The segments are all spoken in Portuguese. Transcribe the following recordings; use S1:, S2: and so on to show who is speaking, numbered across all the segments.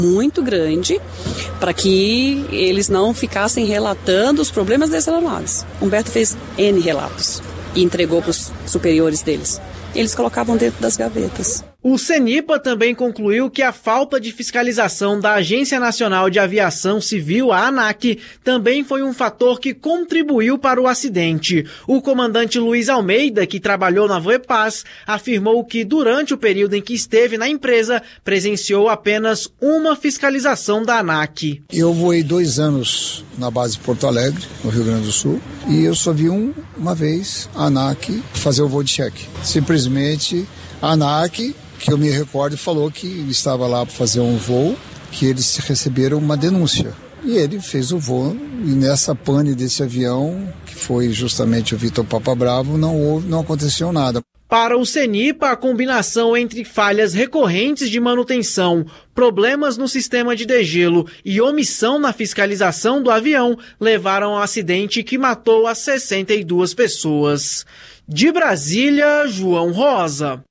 S1: muito grande para que eles não ficassem relatando os problemas das aeronaves. Humberto fez N relatos e entregou para os superiores deles. Eles colocavam dentro das gavetas.
S2: O CENIPA também concluiu que a falta de fiscalização da Agência Nacional de Aviação Civil, a ANAC, também foi um fator que contribuiu para o acidente. O comandante Luiz Almeida, que trabalhou na Voepaz, afirmou que durante o período em que esteve na empresa, presenciou apenas uma fiscalização da ANAC.
S3: Eu voei 2 anos na base de Porto Alegre, no Rio Grande do Sul, e eu só vi uma vez a ANAC fazer o voo de cheque. Simplesmente a ANAC, que eu me recordo, falou que estava lá para fazer um voo, que eles receberam uma denúncia. E ele fez o voo, e nessa pane desse avião, que foi justamente o Vitor Papa Bravo, não aconteceu nada.
S2: Para o CENIPA, a combinação entre falhas recorrentes de manutenção, problemas no sistema de degelo e omissão na fiscalização do avião levaram ao acidente que matou as 62 pessoas. De Brasília, João Rosa.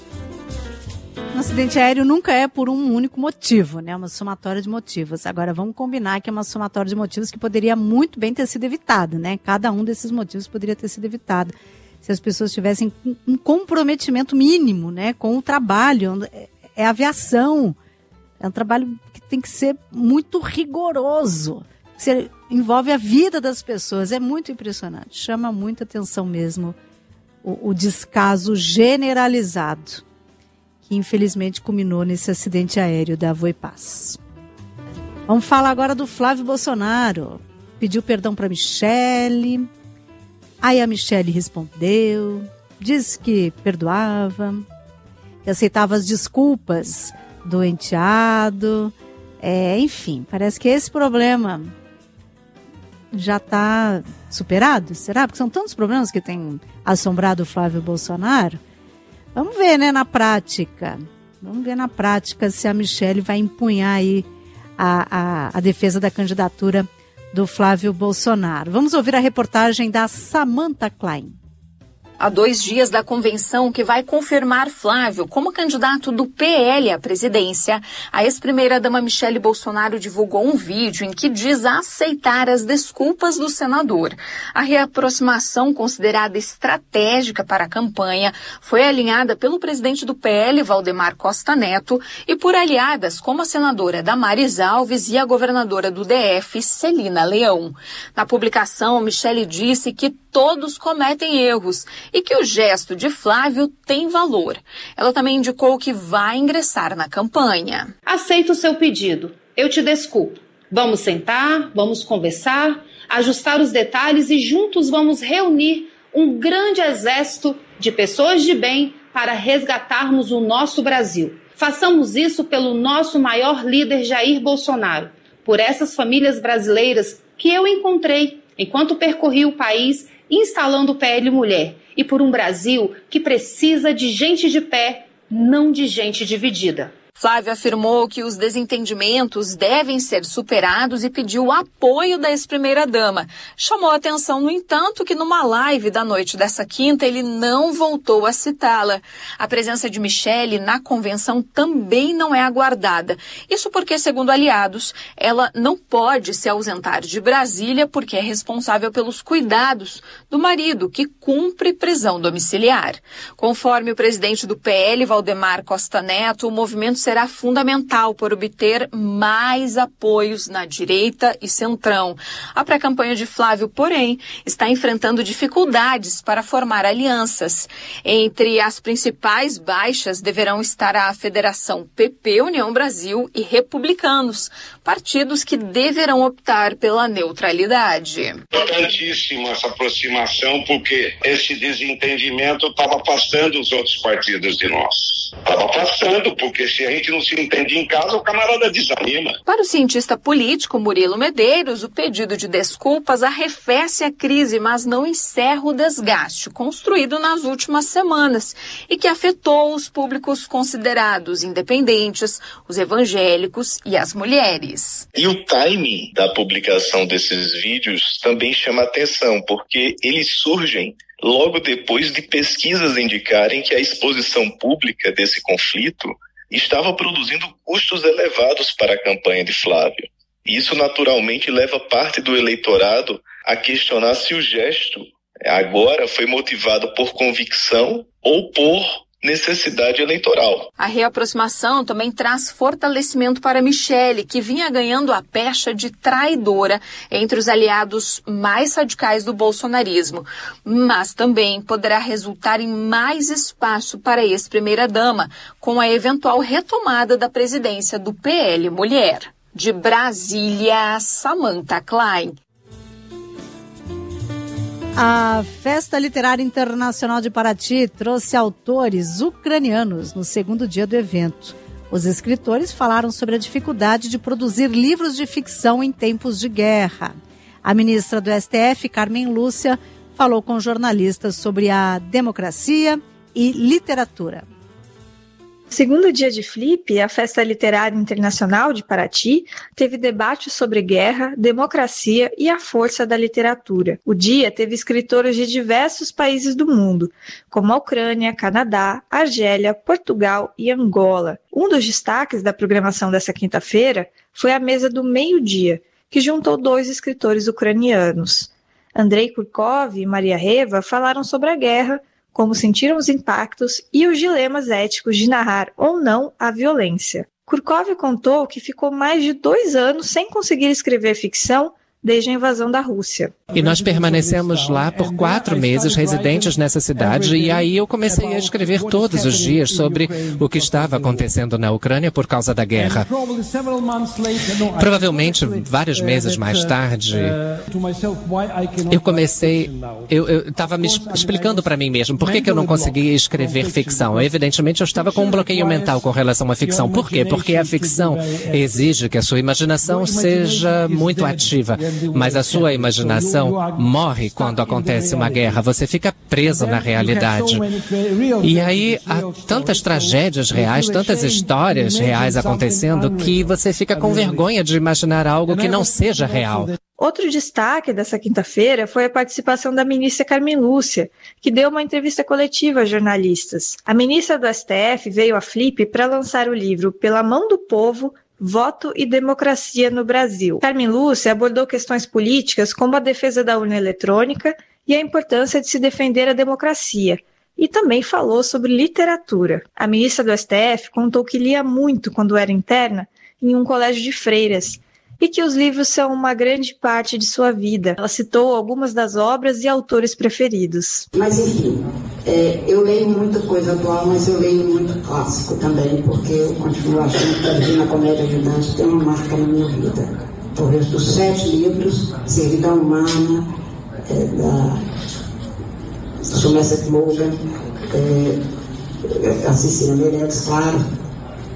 S4: Um acidente aéreo nunca é por um único motivo, né? Uma somatória de motivos. Agora, vamos combinar que é uma somatória de motivos que poderia muito bem ter sido evitada, né? Cada um desses motivos poderia ter sido evitado se as pessoas tivessem um comprometimento mínimo, né? Com o trabalho. É aviação. É um trabalho que tem que ser muito rigoroso. Você envolve a vida das pessoas. É muito impressionante. Chama muita atenção mesmo o descaso generalizado, que infelizmente culminou nesse acidente aéreo da Voepaz. Vamos falar agora do Flávio Bolsonaro. Pediu perdão para Michele. Aí a Michele respondeu, disse que perdoava, que aceitava as desculpas do enteado. Enfim, parece que esse problema já está superado. Será? Porque são tantos problemas que têm assombrado o Flávio Bolsonaro. Vamos ver, né, na prática. Vamos ver na prática se a Michele vai empunhar aí a defesa da candidatura do Flávio Bolsonaro. Vamos ouvir a reportagem da Samantha Klein.
S5: Há 2 dias da convenção que vai confirmar Flávio como candidato do PL à presidência, a ex-primeira-dama Michele Bolsonaro divulgou um vídeo em que diz aceitar as desculpas do senador. A reaproximação, considerada estratégica para a campanha, foi alinhada pelo presidente do PL, Valdemar Costa Neto, e por aliadas como a senadora Damares Alves e a governadora do DF, Celina Leão. Na publicação, Michele disse que todos cometem erros e que o gesto de Flávio tem valor. Ela também indicou que vai ingressar na campanha.
S6: Aceito o seu pedido. Eu te desculpo. Vamos sentar, vamos conversar, ajustar os detalhes e juntos vamos reunir um grande exército de pessoas de bem para resgatarmos o nosso Brasil. Façamos isso pelo nosso maior líder Jair Bolsonaro, por essas famílias brasileiras que eu encontrei enquanto percorri o país instalando o PL Mulher, e por um Brasil que precisa de gente de pé, não de gente dividida.
S5: Flávio afirmou que os desentendimentos devem ser superados e pediu o apoio da ex-primeira-dama. Chamou a atenção, no entanto, que numa live da noite dessa quinta ele não voltou a citá-la. A presença de Michele na convenção também não é aguardada. Isso porque, segundo aliados, ela não pode se ausentar de Brasília porque é responsável pelos cuidados do marido, que cumpre prisão domiciliar. Conforme o presidente do PL, Valdemar Costa Neto, o movimento será fundamental para obter mais apoios na direita e centrão. A pré-campanha de Flávio, porém, está enfrentando dificuldades para formar alianças. Entre as principais baixas deverão estar a Federação PP, União Brasil e Republicanos, partidos que deverão optar pela neutralidade.
S7: Importantíssima essa aproximação, porque esse desentendimento estava afastando os outros partidos de nós. Estava afastando, porque se a gente não se entende em casa, o camarada desanima.
S5: Para o cientista político Murilo Medeiros, o pedido de desculpas arrefece a crise, mas não encerra o desgaste construído nas últimas semanas e que afetou os públicos considerados independentes, os evangélicos e as mulheres.
S8: E o timing da publicação desses vídeos também chama atenção, porque eles surgem logo depois de pesquisas indicarem que a exposição pública desse conflito estava produzindo custos elevados para a campanha de Flávio. Isso naturalmente leva parte do eleitorado a questionar se o gesto agora foi motivado por convicção ou por necessidade eleitoral.
S5: A reaproximação também traz fortalecimento para Michele, que vinha ganhando a pecha de traidora entre os aliados mais radicais do bolsonarismo. Mas também poderá resultar em mais espaço para a ex-primeira-dama, com a eventual retomada da presidência do PL Mulher. De Brasília, Samantha Klein.
S4: A Festa Literária Internacional de Paraty trouxe autores ucranianos no segundo dia do evento. Os escritores falaram sobre a dificuldade de produzir livros de ficção em tempos de guerra. A ministra do STF, Carmen Lúcia, falou com jornalistas sobre a democracia e literatura.
S9: Segundo dia de Flip, a Festa Literária Internacional de Paraty teve debate sobre guerra, democracia e a força da literatura. O dia teve escritores de diversos países do mundo, como a Ucrânia, Canadá, Argélia, Portugal e Angola. Um dos destaques da programação dessa quinta-feira foi a mesa do meio-dia, que juntou 2 escritores ucranianos. Andrei Kurkov e Maria Reva falaram sobre a guerra, como sentiram os impactos e os dilemas éticos de narrar ou não a violência. Kurkov contou que ficou mais de 2 anos sem conseguir escrever ficção desde a invasão da Rússia.
S10: E nós permanecemos lá por 4 meses, residentes nessa cidade, e aí eu comecei a escrever todos os dias sobre o que estava acontecendo na Ucrânia por causa da guerra. Provavelmente, vários meses mais tarde, eu estava me explicando para mim mesmo por que eu não conseguia escrever ficção. Evidentemente, eu estava com um bloqueio mental com relação à ficção. Por quê? Porque a ficção exige que a sua imaginação seja muito ativa. Mas a sua imaginação morre quando acontece uma guerra. Você fica preso na realidade. E aí há tantas tragédias reais, tantas histórias reais acontecendo que você fica com vergonha de imaginar algo que não seja real.
S9: Outro destaque dessa quinta-feira foi a participação da ministra Carmen Lúcia, que deu uma entrevista coletiva a jornalistas. A ministra do STF veio à Flip para lançar o livro Pela Mão do Povo, Voto e Democracia no Brasil. Carmen Lúcia abordou questões políticas como a defesa da urna eletrônica e a importância de se defender a democracia, e também falou sobre literatura. A ministra do STF contou que lia muito quando era interna em um colégio de freiras e que os livros são uma grande parte de sua vida. Ela citou algumas das obras e autores preferidos.
S11: Mas enfim, eu leio muita coisa atual, mas eu leio muito clássico também, porque eu continuo achando que a Divina Comédia Ajudante tem uma marca na minha vida. Talvez dos 7 livros, Servidão Humana, da Somerset Maugham, a Cecília Meirelles, claro.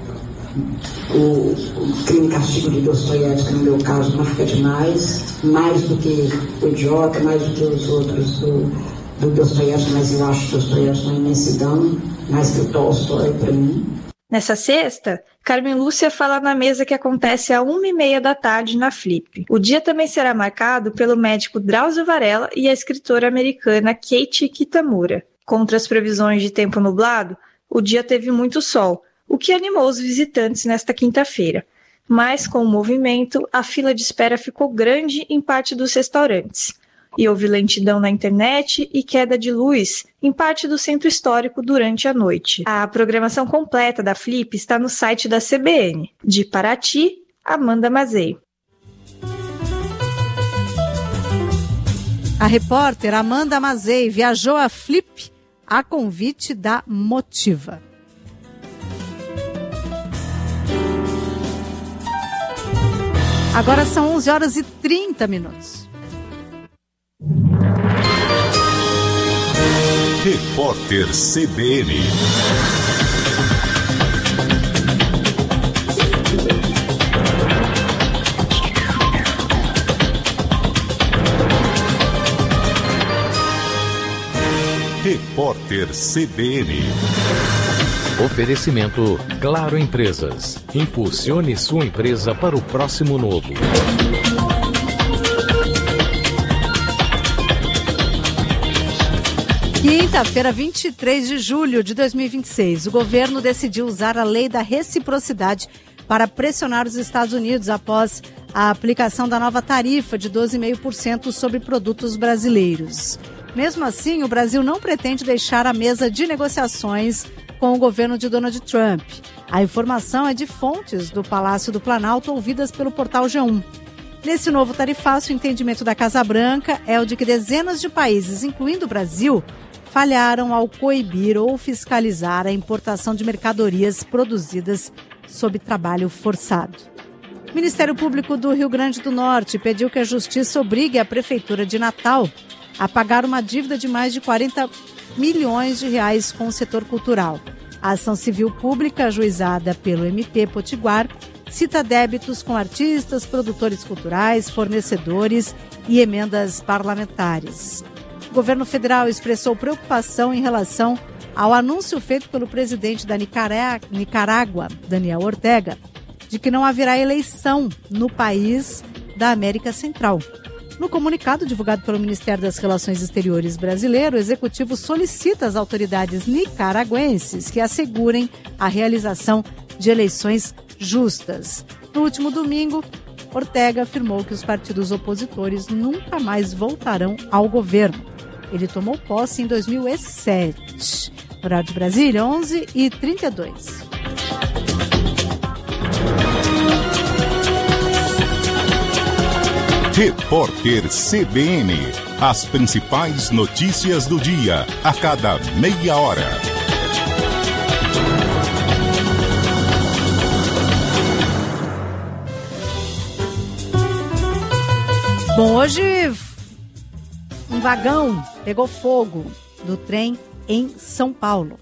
S11: O Crime e Castigo de Dostoiévski, no meu caso, marca demais, mais do que o Idiota, mais do que os outros do Dostoiévski, mas eu acho Dostoiévski uma imensidão, mais que o Tolstói para mim.
S9: Nessa sexta, Carmen Lúcia fala na mesa que acontece às 1h30 da tarde na Flip. O dia também será marcado pelo médico Drauzio Varela e a escritora americana Kate Kitamura. Contra as previsões de tempo nublado, o dia teve muito sol, o que animou os visitantes nesta quinta-feira. Mas, com o movimento, a fila de espera ficou grande em parte dos restaurantes. E houve lentidão na internet e queda de luz em parte do centro histórico durante a noite. A programação completa da Flip está no site da CBN. De Paraty, Amanda Mazei.
S4: A repórter Amanda Mazei viajou a Flip a convite da Motiva. Agora são 11h30.
S12: Repórter CBN. Repórter CBN.
S13: Oferecimento Claro Empresas. Impulsione sua empresa para o próximo novo.
S4: Quinta-feira, 23 de julho de 2026, o governo decidiu usar a lei da reciprocidade para pressionar os Estados Unidos após a aplicação da nova tarifa de 12,5% sobre produtos brasileiros. Mesmo assim, o Brasil não pretende deixar a mesa de negociações com o governo de Donald Trump. A informação é de fontes do Palácio do Planalto ouvidas pelo portal G1. Nesse novo tarifaço, o entendimento da Casa Branca é o de que dezenas de países, incluindo o Brasil, falharam ao coibir ou fiscalizar a importação de mercadorias produzidas sob trabalho forçado. O Ministério Público do Rio Grande do Norte pediu que a Justiça obrigue a Prefeitura de Natal a pagar uma dívida de mais de 40 milhões de reais com o setor cultural. A ação civil pública, ajuizada pelo MP Potiguar, cita débitos com artistas, produtores culturais, fornecedores e emendas parlamentares. O governo federal expressou preocupação em relação ao anúncio feito pelo presidente da Nicarágua, Daniel Ortega, de que não haverá eleição no país da América Central. No comunicado divulgado pelo Ministério das Relações Exteriores brasileiro, o executivo solicita às autoridades nicaragüenses que assegurem a realização de eleições justas. No último domingo, Ortega afirmou que os partidos opositores nunca mais voltarão ao governo. Ele tomou posse em 2007. Horário de Brasília, 11h32.
S12: Repórter CBN. As principais notícias do dia, a cada meia hora.
S4: Bom, hoje um vagão pegou fogo do trem em São Paulo.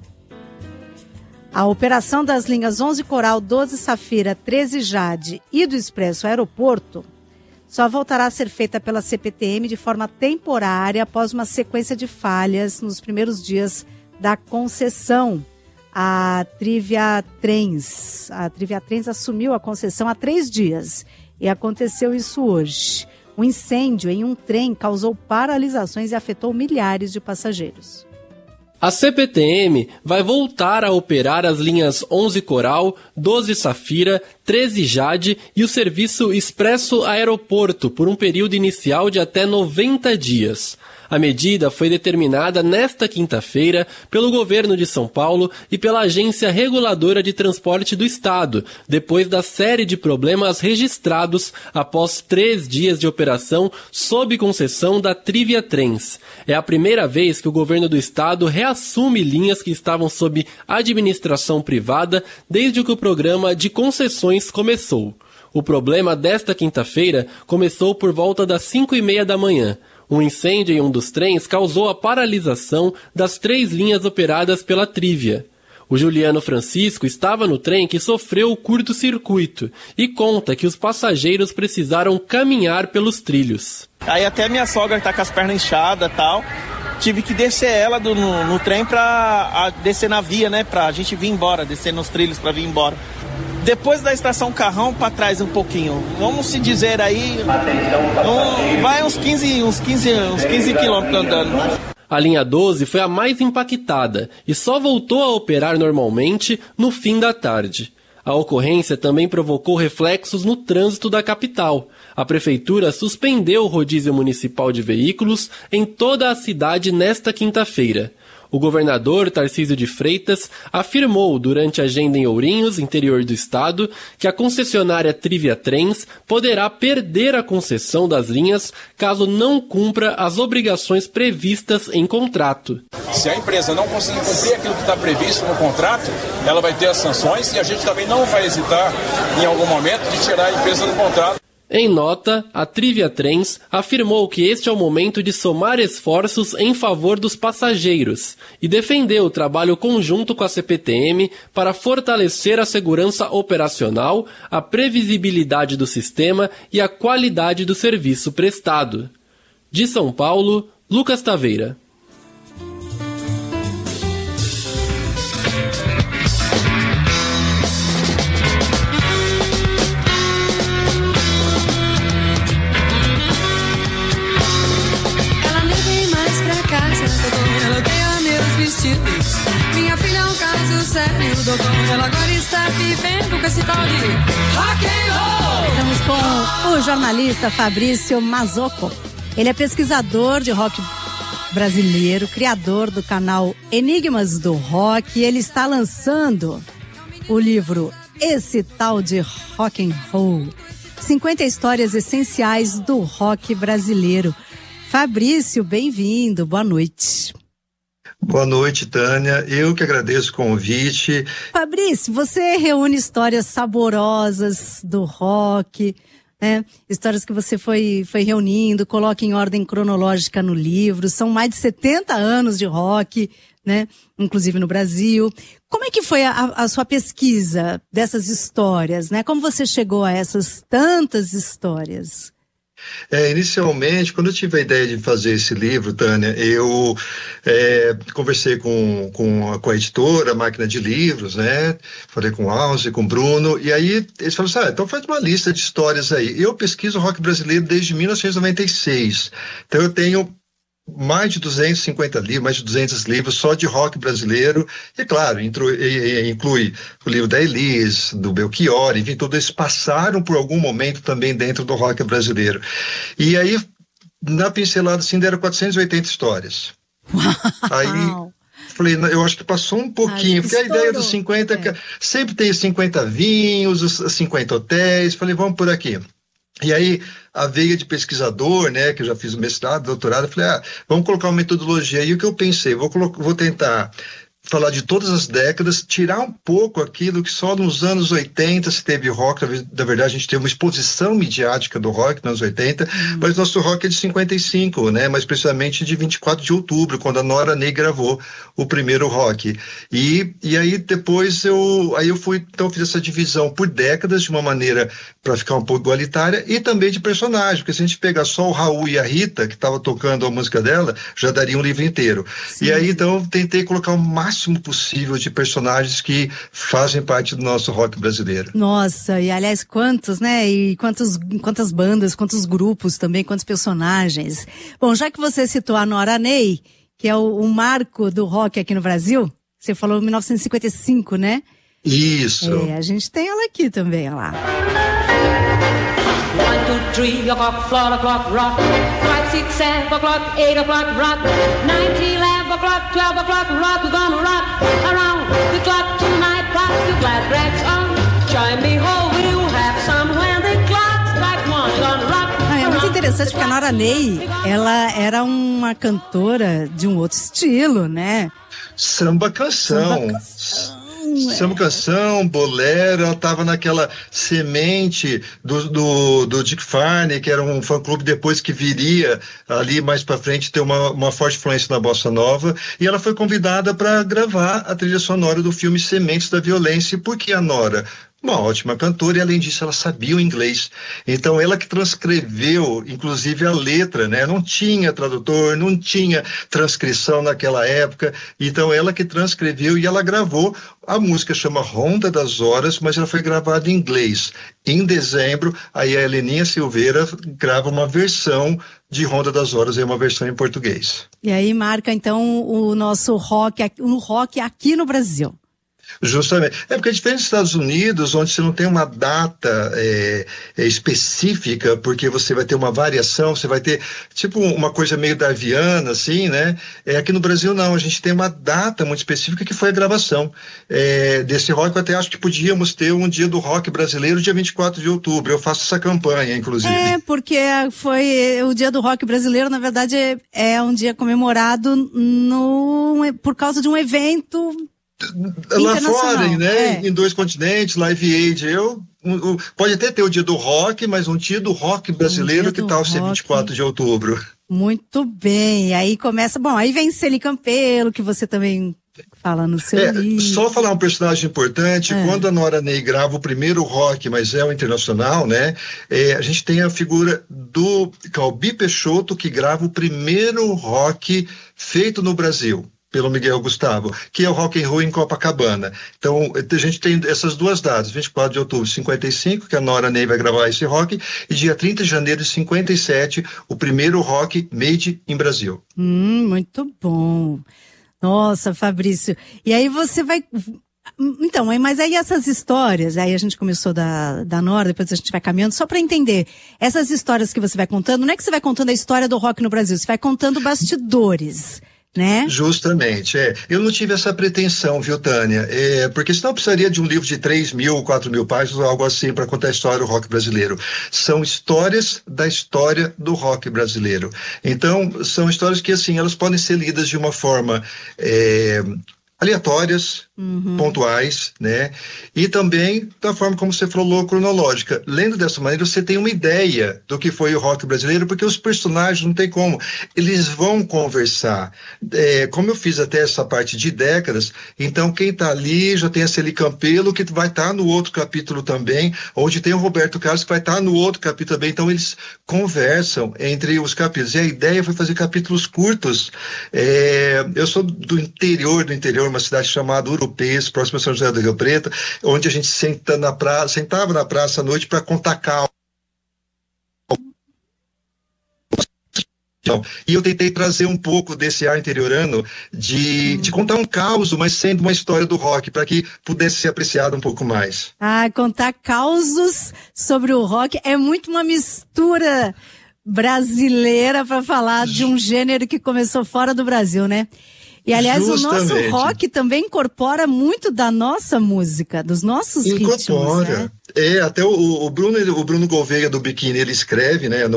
S4: A operação das linhas 11 Coral, 12 Safira, 13 Jade e do Expresso Aeroporto só voltará a ser feita pela CPTM de forma temporária após uma sequência de falhas nos primeiros dias da concessão. A Trivia Trens assumiu a concessão há 3 dias e aconteceu isso hoje. Um incêndio em um trem causou paralisações e afetou milhares de passageiros.
S14: A CPTM vai voltar a operar as linhas 11 Coral, 12 Safira, 13 Jade e o serviço Expresso Aeroporto por um período inicial de até 90 dias. A medida foi determinada nesta quinta-feira pelo governo de São Paulo e pela Agência Reguladora de Transporte do Estado, depois da série de problemas registrados após 3 dias de operação sob concessão da Trivia Trens. É a primeira vez que o governo do Estado reassume linhas que estavam sob administração privada desde que o programa de concessões começou. O problema desta quinta-feira começou por volta das 5h30 da manhã. Um incêndio em um dos trens causou a paralisação das 3 linhas operadas pela Trivia. O Juliano Francisco estava no trem que sofreu o curto-circuito e conta que os passageiros precisaram caminhar pelos trilhos.
S15: Aí até minha sogra tá com as pernas inchadas e tal. Tive que descer ela no trem pra descer na via, né? Pra gente vir embora, descer nos trilhos pra vir embora. Depois da estação Carrão para trás um pouquinho, vamos se dizer aí, vai uns 15 quilômetros andando.
S14: A linha 12 foi a mais impactada e só voltou a operar normalmente no fim da tarde. A ocorrência também provocou reflexos no trânsito da capital. A prefeitura suspendeu o rodízio municipal de veículos em toda a cidade nesta quinta-feira. O governador Tarcísio de Freitas afirmou durante a agenda em Ourinhos, interior do estado, que a concessionária Trivia Trens poderá perder a concessão das linhas caso não cumpra as obrigações previstas em contrato.
S16: Se a empresa não conseguir cumprir aquilo que está previsto no contrato, ela vai ter as sanções e a gente também não vai hesitar em algum momento de tirar a empresa do contrato.
S14: Em nota, a Trivia Trens afirmou que este é o momento de somar esforços em favor dos passageiros e defendeu o trabalho conjunto com a CPTM para fortalecer a segurança operacional, a previsibilidade do sistema e a qualidade do serviço prestado. De São Paulo, Lucas Taveira.
S17: Ela nem vem mais pra casa, ela odeia mudou como ela agora está vivendo com esse tal de rock and roll.
S4: Estamos com o jornalista Fabrício Mazzocco. Ele é pesquisador de rock brasileiro, criador do canal Enigmas do Rock, e ele está lançando o livro Esse Tal de Rock and Roll, 50 histórias essenciais do rock brasileiro. Fabrício, bem-vindo, boa noite.
S18: Boa noite, Tânia. Eu que agradeço o convite.
S4: Fabrício, você reúne histórias saborosas do rock, né? Histórias que você foi reunindo, coloca em ordem cronológica no livro. São mais de 70 anos de rock, né? Inclusive no Brasil. Como é que foi a sua pesquisa dessas histórias, né? Como você chegou a essas tantas histórias?
S18: Inicialmente, quando eu tive a ideia de fazer esse livro, Tânia, eu conversei com a editora, a Máquina de Livros, né? Falei com o Alce, com o Bruno, e aí eles falaram assim, então faz uma lista de histórias aí. Eu pesquiso rock brasileiro desde 1996, então eu tenho mais de 250 livros, mais de 200 livros só de rock brasileiro, e claro, inclui o livro da Elis, do Belchior, enfim, todos eles passaram por algum momento também dentro do rock brasileiro. E aí, na pincelada, assim, deram 480 histórias.
S4: Uau.
S18: Aí, falei, eu acho que passou um pouquinho, porque a ideia dos 50, sempre tem os 50 vinhos, os 50 hotéis, falei, vamos por aqui. E aí, a veia de pesquisador, né, que eu já fiz o mestrado, doutorado, eu falei, vamos colocar uma metodologia. E o que eu pensei, vou tentar falar de todas as décadas, tirar um pouco aquilo que só nos anos 80 se teve rock. Na verdade, a gente teve uma exposição midiática do rock nos anos 80, mas nosso rock é de 55, né? Mais precisamente de 24 de outubro, quando a Nora Ney gravou o primeiro rock. E aí depois eu fiz essa divisão por décadas, de uma maneira para ficar um pouco igualitária, e também de personagem, porque se a gente pegar só o Raul e a Rita, que estava tocando a música dela, já daria um livro inteiro. Sim. E aí, então, tentei colocar o máximo possível de personagens que fazem parte do nosso rock brasileiro.
S4: Nossa, e aliás, quantos, né? E quantas bandas, quantos grupos também, quantos personagens. Bom, já que você citou a Nora Ney, que é o marco do rock aqui no Brasil, você falou 1955, né?
S18: Isso.
S4: A gente tem ela aqui também, olha lá.
S17: 1, 2, 3 o'clock, 4 o'clock, rock. 5, 6, 7 o'clock, 8 o'clock, rock. 9, 10, 11 o'clock, 12 o'clock, rock. We're gonna rock around the clock tonight. Rock the glad rags on. Join me, ho, we'll have some when the clock strikes 1. We're gonna rock.
S4: É muito interessante porque a Nora Ney, ela era uma cantora de um outro estilo, né?
S18: Samba canção, bolero. Ela estava naquela semente do Dick Farney, que era um fã-clube depois que viria ali mais para frente ter uma forte influência na bossa nova, e ela foi convidada para gravar a trilha sonora do filme Sementes da Violência. E por que a Nora? Uma ótima cantora, e além disso ela sabia o inglês, então ela que transcreveu inclusive a letra, né? Não tinha tradutor, não tinha transcrição naquela época, então ela que transcreveu e ela gravou. A música chama Ronda das Horas, mas ela foi gravada em inglês. Em dezembro, aí a Heleninha Silveira grava uma versão de Ronda das Horas, uma versão em português.
S4: E aí marca então o nosso rock aqui no Brasil.
S18: Justamente. Porque é diferente dos Estados Unidos, onde você não tem uma data específica, porque você vai ter uma variação, você vai ter tipo uma coisa meio darwiana, assim, né? Aqui no Brasil não, a gente tem uma data muito específica que foi a gravação desse rock. Eu até acho que podíamos ter um dia do rock brasileiro, dia 24 de outubro. Eu faço essa campanha, inclusive.
S4: Porque foi o dia do rock brasileiro, na verdade, é um dia comemorado por causa de um evento
S18: lá fora, né? Em 2 continentes, Live Aid. Pode até ter o dia do rock, mas um dia do rock brasileiro, que tal ser 24 de outubro?
S4: Muito bem. Aí começa, aí vem Celi Campelo, que você também fala no seu livro.
S18: Só falar um personagem importante, quando a Nora Ney grava o primeiro rock, mas é o internacional, né? A gente tem a figura do Calbi Peixoto, que grava o primeiro rock feito no Brasil pelo Miguel Gustavo, que é o Rock and Roll em Copacabana. Então, a gente tem essas duas datas, 24 de outubro de 55, que a Nora Ney vai gravar esse rock, e dia 30 de janeiro de 57, o primeiro rock made in Brasil.
S4: Muito bom. Nossa, Fabrício. E aí você vai Então, mas aí essas histórias, aí a gente começou da Nora, depois a gente vai caminhando, só para entender, essas histórias que você vai contando, não é que você vai contando a história do rock no Brasil, você vai contando bastidores, né?
S18: Justamente, eu não tive essa pretensão, viu, Tânia? Porque senão eu precisaria de um livro de 3.000, 4.000 páginas, algo assim, para contar a história do rock brasileiro. São histórias da história do rock brasileiro. Então, são histórias que, assim, elas podem ser lidas de uma forma aleatórias, pontuais, né? E também da forma como você falou, cronológica. Lendo dessa maneira, você tem uma ideia do que foi o rock brasileiro, porque os personagens não tem como. Eles vão conversar. Como eu fiz até essa parte de décadas, então quem tá ali já tem a Celi Campelo, que vai estar no outro capítulo também, onde tem o Roberto Carlos, que vai estar no outro capítulo também. Então eles conversam entre os capítulos. E a ideia foi fazer capítulos curtos. Eu sou do interior, uma cidade chamada Urupês, próximo a São José do Rio Preto, onde a gente sentava na praça à noite para contar causos. E eu tentei trazer um pouco desse ar interiorano de contar um caos, mas sendo uma história do rock, para que pudesse ser apreciado um pouco mais.
S4: Contar causos sobre o rock é muito uma mistura brasileira para falar de um gênero que começou fora do Brasil, né? E, aliás, justamente, o nosso rock também incorpora muito da nossa música, dos nossos ritmos. Incorpora.
S18: Né? Até o Bruno Gouveia do Biquíni, ele escreve, né,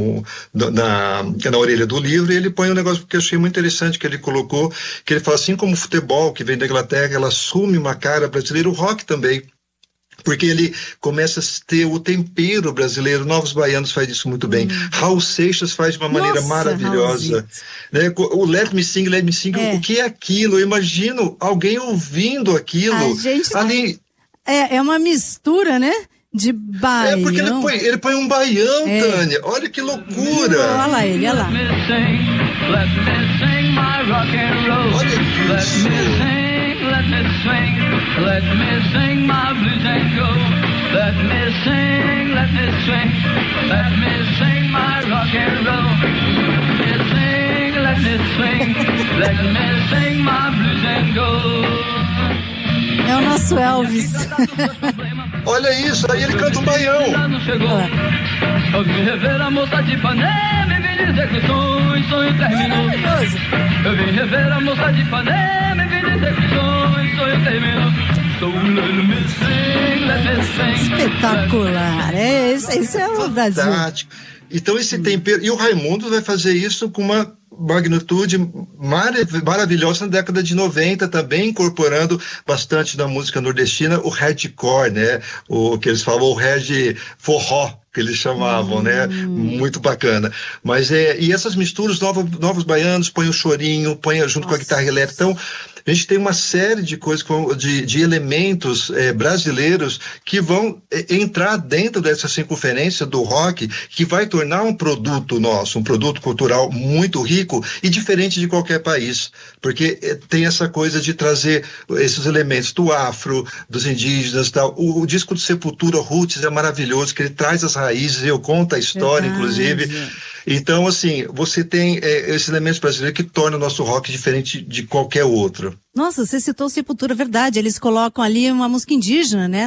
S18: na orelha do livro, e ele põe um negócio que eu achei muito interessante, que ele colocou, que ele fala assim como o futebol, que vem da Inglaterra, ela assume uma cara brasileira, o rock também. Porque ele começa a ter o tempero brasileiro. Novos Baianos faz isso muito bem. Raul Seixas faz de uma maneira maravilhosa. Né? O Let Me Sing, o que é aquilo? Eu imagino alguém ouvindo aquilo. Ali.
S4: É uma mistura, né? De baião.
S18: Porque ele põe um baião, Tânia. Olha que loucura.
S4: Olha lá ele, olha lá.
S18: Olha isso.
S19: Let me sing my blues and go. Let me sing my rock and roll. Let me sing my blues and go.
S4: É o nosso Elvis.
S18: Olha isso, aí ele canta um baião.
S19: Eu vim rever a moça de Ipanema e vim dizer que o sonho terminou. Eu vim rever a moça de Ipanema e vim dizer que o sonho terminou. So let me sing.
S4: Espetacular, esse é o Brasil.
S18: Fantástico. Então esse tempero, e o Raimundo vai fazer isso com uma magnitude maravilhosa na década de 90, também incorporando bastante da música nordestina, o hardcore, né? O que eles falam, o hard forró, que eles chamavam, né? Muito bacana. Mas e essas misturas, novos baianos, põe o chorinho, põe junto com a guitarra elétrica. Então, a gente tem uma série de coisas, de elementos brasileiros que vão entrar dentro dessa circunferência do rock, que vai tornar um produto nosso, um produto cultural muito rico e diferente de qualquer país, porque tem essa coisa de trazer esses elementos do afro, dos indígenas, tal. O disco do Sepultura, Roots, é maravilhoso, que ele traz as raízes, eu conto a história, inclusive. Então, assim, você tem esses elementos brasileiros que tornam o nosso rock diferente de qualquer outro.
S4: Nossa, você citou Sepultura, verdade. Eles colocam ali uma música indígena, né?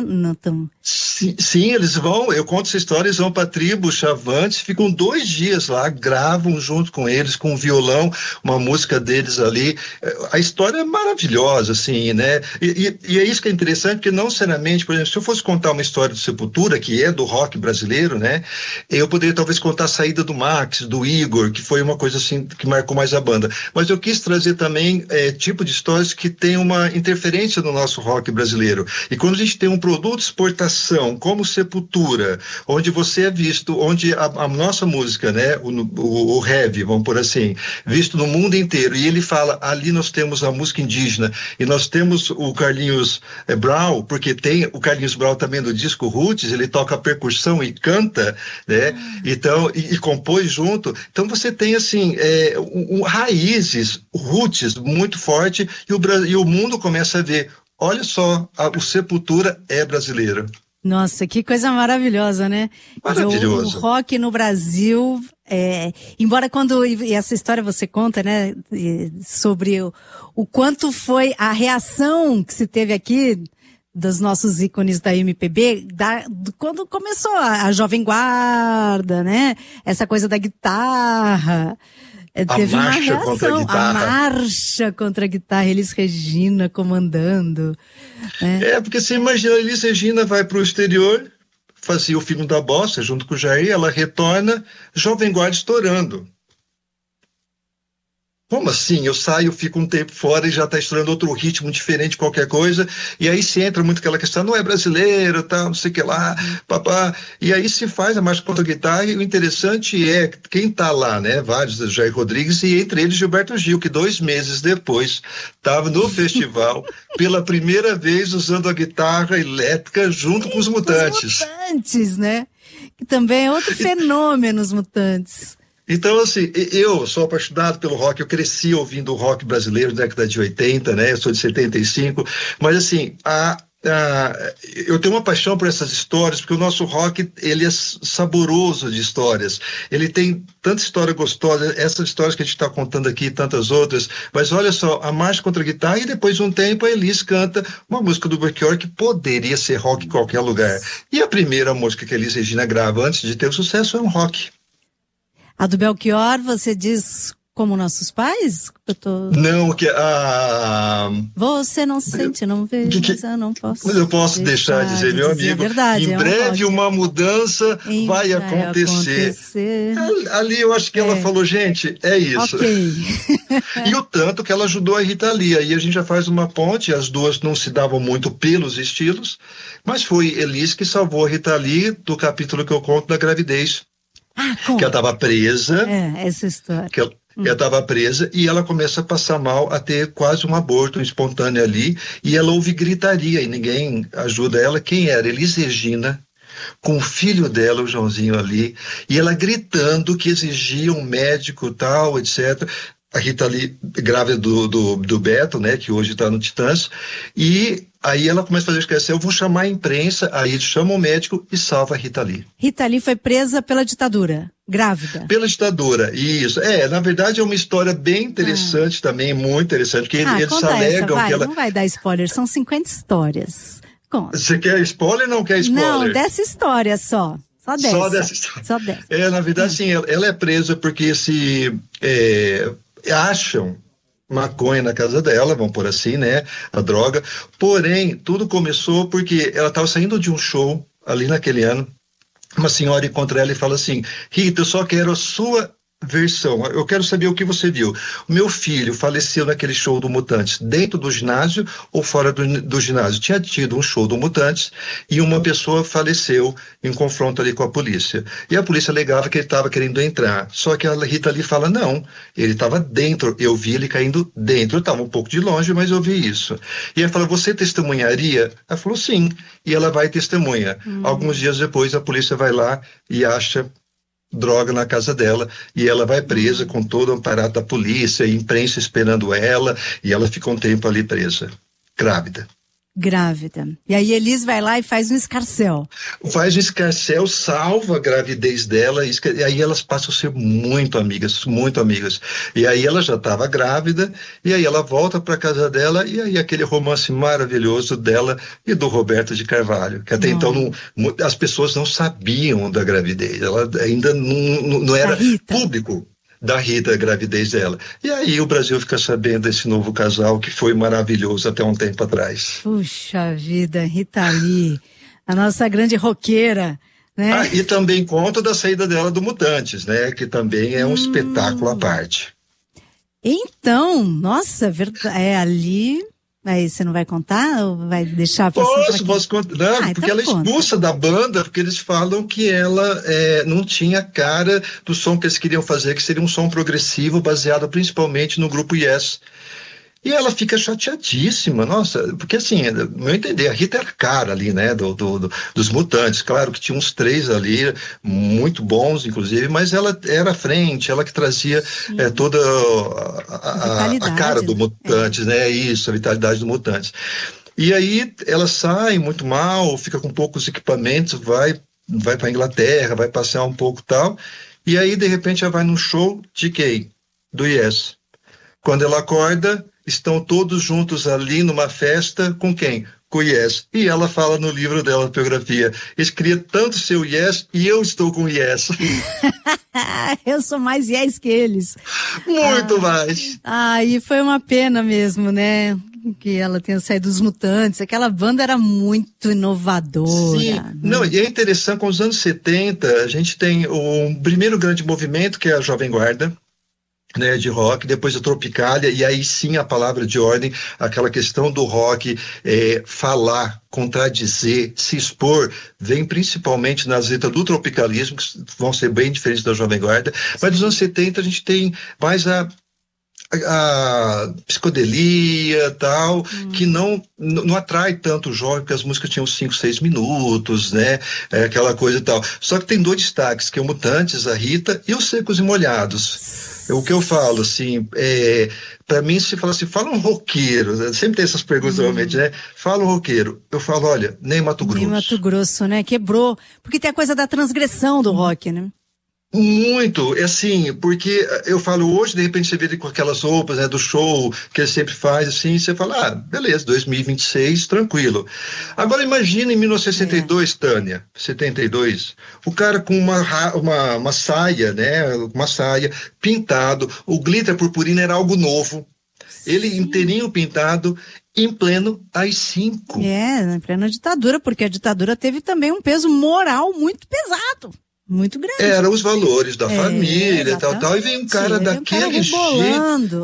S18: Sim, eles vão, eu conto essa história, eles vão para a tribo Chavantes, ficam 2 dias lá, gravam junto com eles, com o violão, uma música deles ali. A história é maravilhosa, assim, né? E é isso que é interessante, porque não seriamente, por exemplo, se eu fosse contar uma história do Sepultura, que é do rock brasileiro, né? Eu poderia talvez contar a saída do Max, do Igor, que foi uma coisa assim que marcou mais a banda. Mas eu quis trazer também tipo de histórias que tem uma interferência no nosso rock brasileiro. E quando a gente tem um produto de exportação, como Sepultura, onde você é visto, onde a nossa música, né, o heavy, vamos por assim, visto no mundo inteiro, e ele fala, ali nós temos a música indígena, e nós temos o Carlinhos Brown, porque tem o Carlinhos Brown também no disco Roots, ele toca percussão e canta, né, então, e compôs junto. Então você tem, assim, raízes, roots muito forte, e o mundo começa a ver, olha só, o Sepultura é brasileiro.
S4: Nossa, que coisa maravilhosa, né?
S18: Maravilhoso.
S4: O rock no Brasil, embora e essa história você conta, né, sobre o quanto foi a reação que se teve aqui dos nossos ícones da MPB, quando começou a Jovem Guarda, né? Essa coisa da guitarra. Teve uma reação, a marcha contra a guitarra, Elis Regina comandando. Né?
S18: Porque você imagina, a Elis Regina vai para o exterior, fazia o Filho da Bossa junto com o Jair, ela retorna, Jovem Guarda estourando. Como assim? Eu saio, fico um tempo fora e já está estourando outro ritmo diferente, qualquer coisa, e aí se entra muito aquela questão, não é brasileiro, tal, não sei o que lá, papá, e aí se faz a marcha contra a guitarra, e o interessante é quem está lá, né, vários do Jair Rodrigues, e entre eles Gilberto Gil, que 2 meses depois estava no festival, pela primeira vez usando a guitarra elétrica junto com os Mutantes.
S4: Os Mutantes, né? Que também é outro fenômeno, os Mutantes.
S18: Então, assim, eu sou apaixonado pelo rock, eu cresci ouvindo o rock brasileiro na década de 80, né, eu sou de 75, mas assim, eu tenho uma paixão por essas histórias, porque o nosso rock, ele é saboroso de histórias, ele tem tanta história gostosa, essas histórias que a gente está contando aqui e tantas outras, mas olha só, a marcha contra a guitarra, e depois de um tempo a Elis canta uma música do Belchior que poderia ser rock em qualquer lugar, e a primeira música que a Elis Regina grava antes de ter o sucesso é um rock.
S4: A do Belchior, você diz como nossos pais?
S18: Não, que
S4: Você não sente, não vê, mas eu não posso.
S18: Mas eu posso deixar de dizer, meu amigo,
S4: verdade,
S18: em breve uma mudança vai acontecer. Ali eu acho que ela falou, gente, é isso.
S4: Ok.
S18: E o tanto que ela ajudou a Rita Lee, aí a gente já faz uma ponte, as duas não se davam muito pelos estilos, mas foi Elis que salvou a Rita Lee do capítulo que eu conto da gravidez. Que ela estava presa.
S4: Essa história.
S18: Que ela estava presa e ela começa a passar mal, a ter quase um aborto espontâneo ali, e ela ouve gritaria e ninguém ajuda ela. Quem era? Elis Regina, com o filho dela, o Joãozinho ali, e ela gritando que exigia um médico tal, etc. A Rita Lee, grávida do Beto, né, que hoje está no Titãs, e aí ela começa a fazer esquecer, eu vou chamar a imprensa, aí chama o médico e salva a Rita Lee. Rita
S4: Lee foi presa pela ditadura, grávida.
S18: Pela ditadura, isso. Na verdade é uma história bem interessante também, muito interessante, porque eles alegam que ela...
S4: Não vai dar spoiler, são 50 histórias. Conta.
S18: Você quer spoiler ou não quer spoiler?
S4: Não, dessa história só. Só dessa. Só dessa.
S18: Na verdade, sim, ela é presa porque acham maconha na casa dela, vamos por assim, né, a droga, porém, tudo começou porque ela estava saindo de um show ali naquele ano, uma senhora encontra ela e fala assim, Rita, eu só quero a sua versão, eu quero saber o que você viu. O meu filho faleceu naquele show do Mutantes, dentro do ginásio ou fora do ginásio? Tinha tido um show do Mutantes e uma pessoa faleceu em confronto ali com a polícia. E a polícia alegava que ele estava querendo entrar. Só que a Rita ali fala, não, ele estava dentro, eu vi ele caindo dentro. Eu estava um pouco de longe, mas eu vi isso. E ela fala, você testemunharia? Ela falou, sim. E ela vai e testemunha. Alguns dias depois a polícia vai lá e acha droga na casa dela, e ela vai presa com todo o aparato da polícia, a imprensa esperando ela, e ela fica um tempo ali presa, grávida.
S4: E aí Elis vai lá e faz um escarcéu.
S18: Faz um escarcéu, salva a gravidez dela, e aí elas passam a ser muito amigas, muito amigas. E aí ela já estava grávida, e aí ela volta para casa dela, e aí aquele romance maravilhoso dela e do Roberto de Carvalho, que até então as pessoas não sabiam da gravidez, ela ainda não era público. Da Rita, a gravidez dela. E aí o Brasil fica sabendo desse novo casal que foi maravilhoso até um tempo atrás.
S4: Puxa vida, Rita Lee, a nossa grande roqueira, né?
S18: E também conta da saída dela do Mutantes, né? Que também é um espetáculo à parte.
S4: Então, nossa, ali... Aí você não vai contar ou vai deixar para
S18: Posso contar, não, porque ela é expulsa da banda, porque eles falam que ela não tinha cara do som que eles queriam fazer, que seria um som progressivo baseado principalmente no grupo Yes. E ela fica chateadíssima, nossa, porque assim, no meu entender, a Rita era cara ali, né, dos Mutantes, claro que tinha uns 3 ali, muito bons, inclusive, mas ela era à frente, ela que trazia toda a cara do Mutantes, né, isso, a vitalidade do Mutantes. E aí ela sai muito mal, fica com poucos equipamentos, vai para a Inglaterra, vai passear um pouco e tal, e aí de repente ela vai num show de quem? Do Yes. Quando ela acorda, estão todos juntos ali numa festa com quem? Com o Yes. E ela fala no livro dela, na biografia, eles queriam tanto ser o Yes e eu estou com o Yes.
S4: Eu sou mais Yes que eles.
S18: Muito mais.
S4: E foi uma pena mesmo, né? Que ela tenha saído dos Mutantes. Aquela banda era muito inovadora.
S18: Sim,
S4: né?
S18: Não, e é interessante, com os anos 70, a gente tem o primeiro grande movimento, que é a Jovem Guarda, né, de rock, depois a Tropicália, e aí sim a palavra de ordem, aquela questão do rock, falar, contradizer, se expor, vem principalmente nas letras do tropicalismo, que vão ser bem diferentes da Jovem Guarda, mas nos anos 70 a gente tem mais a psicodelia tal, que não atrai tanto o jovem, porque as músicas tinham 5, 6 minutos, né, aquela coisa e tal. Só que tem 2 destaques, que é o Mutantes, a Rita, e os Secos e Molhados. O que eu falo, assim, para mim, se fala assim, fala um roqueiro, né? Sempre tem essas perguntas, realmente, né? Fala um roqueiro. Eu falo, olha, nem Mato Grosso.
S4: Nem Mato Grosso, né? Quebrou. Porque tem a coisa da transgressão do rock, né?
S18: Muito, assim, porque eu falo hoje, de repente você vê ele com aquelas roupas, né, do show que ele sempre faz, assim, você fala, beleza, 2026, tranquilo. Agora imagina em 1962, Tânia, 72, o cara com uma saia, né, uma saia, pintado, o glitter purpurina era algo novo, ele inteirinho pintado, em pleno AI-5.
S4: Em plena ditadura, porque a ditadura teve também um peso moral muito pesado. Muito grande.
S18: Eram os valores da família, tal, e vem um cara daquele jeito.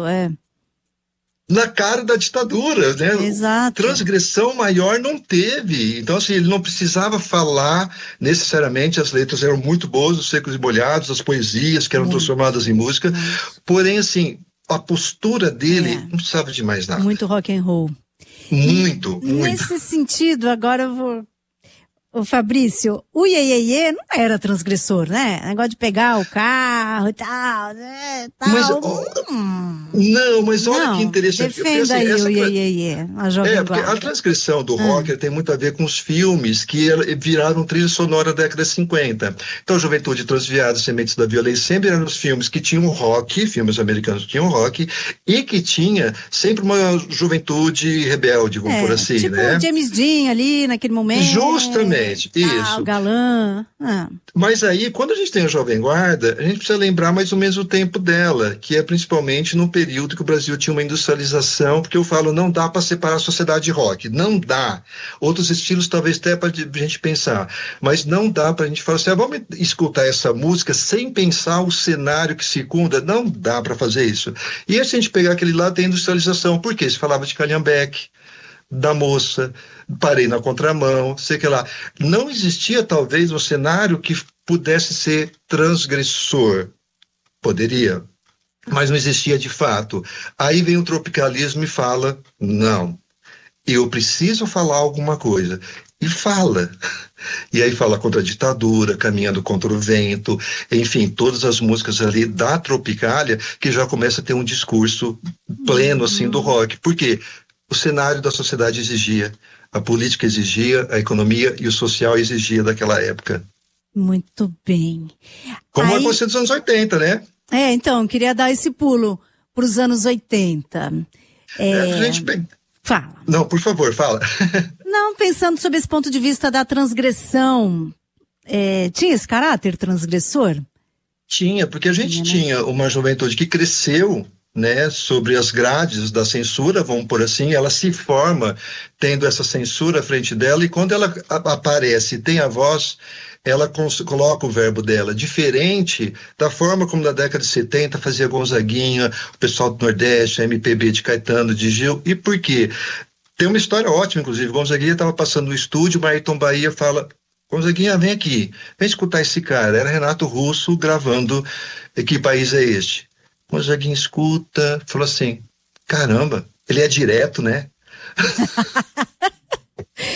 S18: Na cara da ditadura, né?
S4: Exato.
S18: Transgressão maior não teve. Então, assim, ele não precisava falar necessariamente, as letras eram muito boas, os Secos e Molhados, as poesias que eram transformadas em música. Porém, assim, a postura dele não precisava de mais nada.
S4: Muito rock and roll.
S18: Muito.
S4: Nesse sentido, agora eu vou... Ô Fabrício, o Iê não era transgressor, né? Negócio de pegar o carro e tal, né?
S18: Mas, mas olha que interessante.
S4: Defenda aí o Iê, a Jovem
S18: porque
S4: Guarda.
S18: a transgressão do rock tem muito a ver com os filmes que viraram trilha sonora da década de 50. Então, Juventude Transviada, Sementes da Violência, sempre eram os filmes que tinham rock, filmes americanos que tinham rock, e que tinha sempre uma juventude rebelde, vamos por assim,
S4: tipo
S18: né?
S4: James Dean ali, naquele momento.
S18: Justamente. Isso.
S4: Galã.
S18: Mas aí, quando a gente tem a Jovem Guarda, a gente precisa lembrar mais ou menos o tempo dela, que é principalmente no período que o Brasil tinha uma industrialização, porque eu falo, não dá para separar a sociedade de rock, não dá. Outros estilos talvez até para a gente pensar, mas não dá para a gente falar assim, vamos escutar essa música sem pensar o cenário que circunda, não dá para fazer isso. E se a gente pegar aquele lá, tem industrialização, por quê? Se falava de Calhambeque, da Moça, Parei na Contramão, sei que lá. Não existia, talvez, um cenário que pudesse ser transgressor. Poderia, mas não existia de fato. Aí vem o tropicalismo e fala, não, eu preciso falar alguma coisa. E fala. E aí fala contra a ditadura, Caminhando contra o Vento, enfim, todas as músicas ali da Tropicália, que já começa a ter um discurso pleno, assim, do rock. Por quê? O cenário da sociedade exigia, a política exigia, a economia e o social exigia daquela época.
S4: Muito bem.
S18: Como vai acontecer dos anos 80, né?
S4: Então, queria dar esse pulo para os anos 80. Fala.
S18: Não, por favor, fala.
S4: Não, pensando sob esse ponto de vista da transgressão, tinha esse caráter transgressor?
S18: Tinha, porque a gente tinha uma juventude que cresceu, né, sobre as grades da censura, vamos por assim, ela se forma tendo essa censura à frente dela, e quando ela aparece e tem a voz, ela coloca o verbo dela, diferente da forma como na década de 70 fazia Gonzaguinha, o pessoal do Nordeste, a MPB de Caetano, de Gil. E por quê? Tem uma história ótima, inclusive. Gonzaguinha estava passando no estúdio, o Ayrton Bahia fala, Gonzaguinha, vem aqui, vem escutar esse cara. Era Renato Russo gravando Que País é Este? Gonzaguinha escuta, falou assim, caramba, ele é direto, né?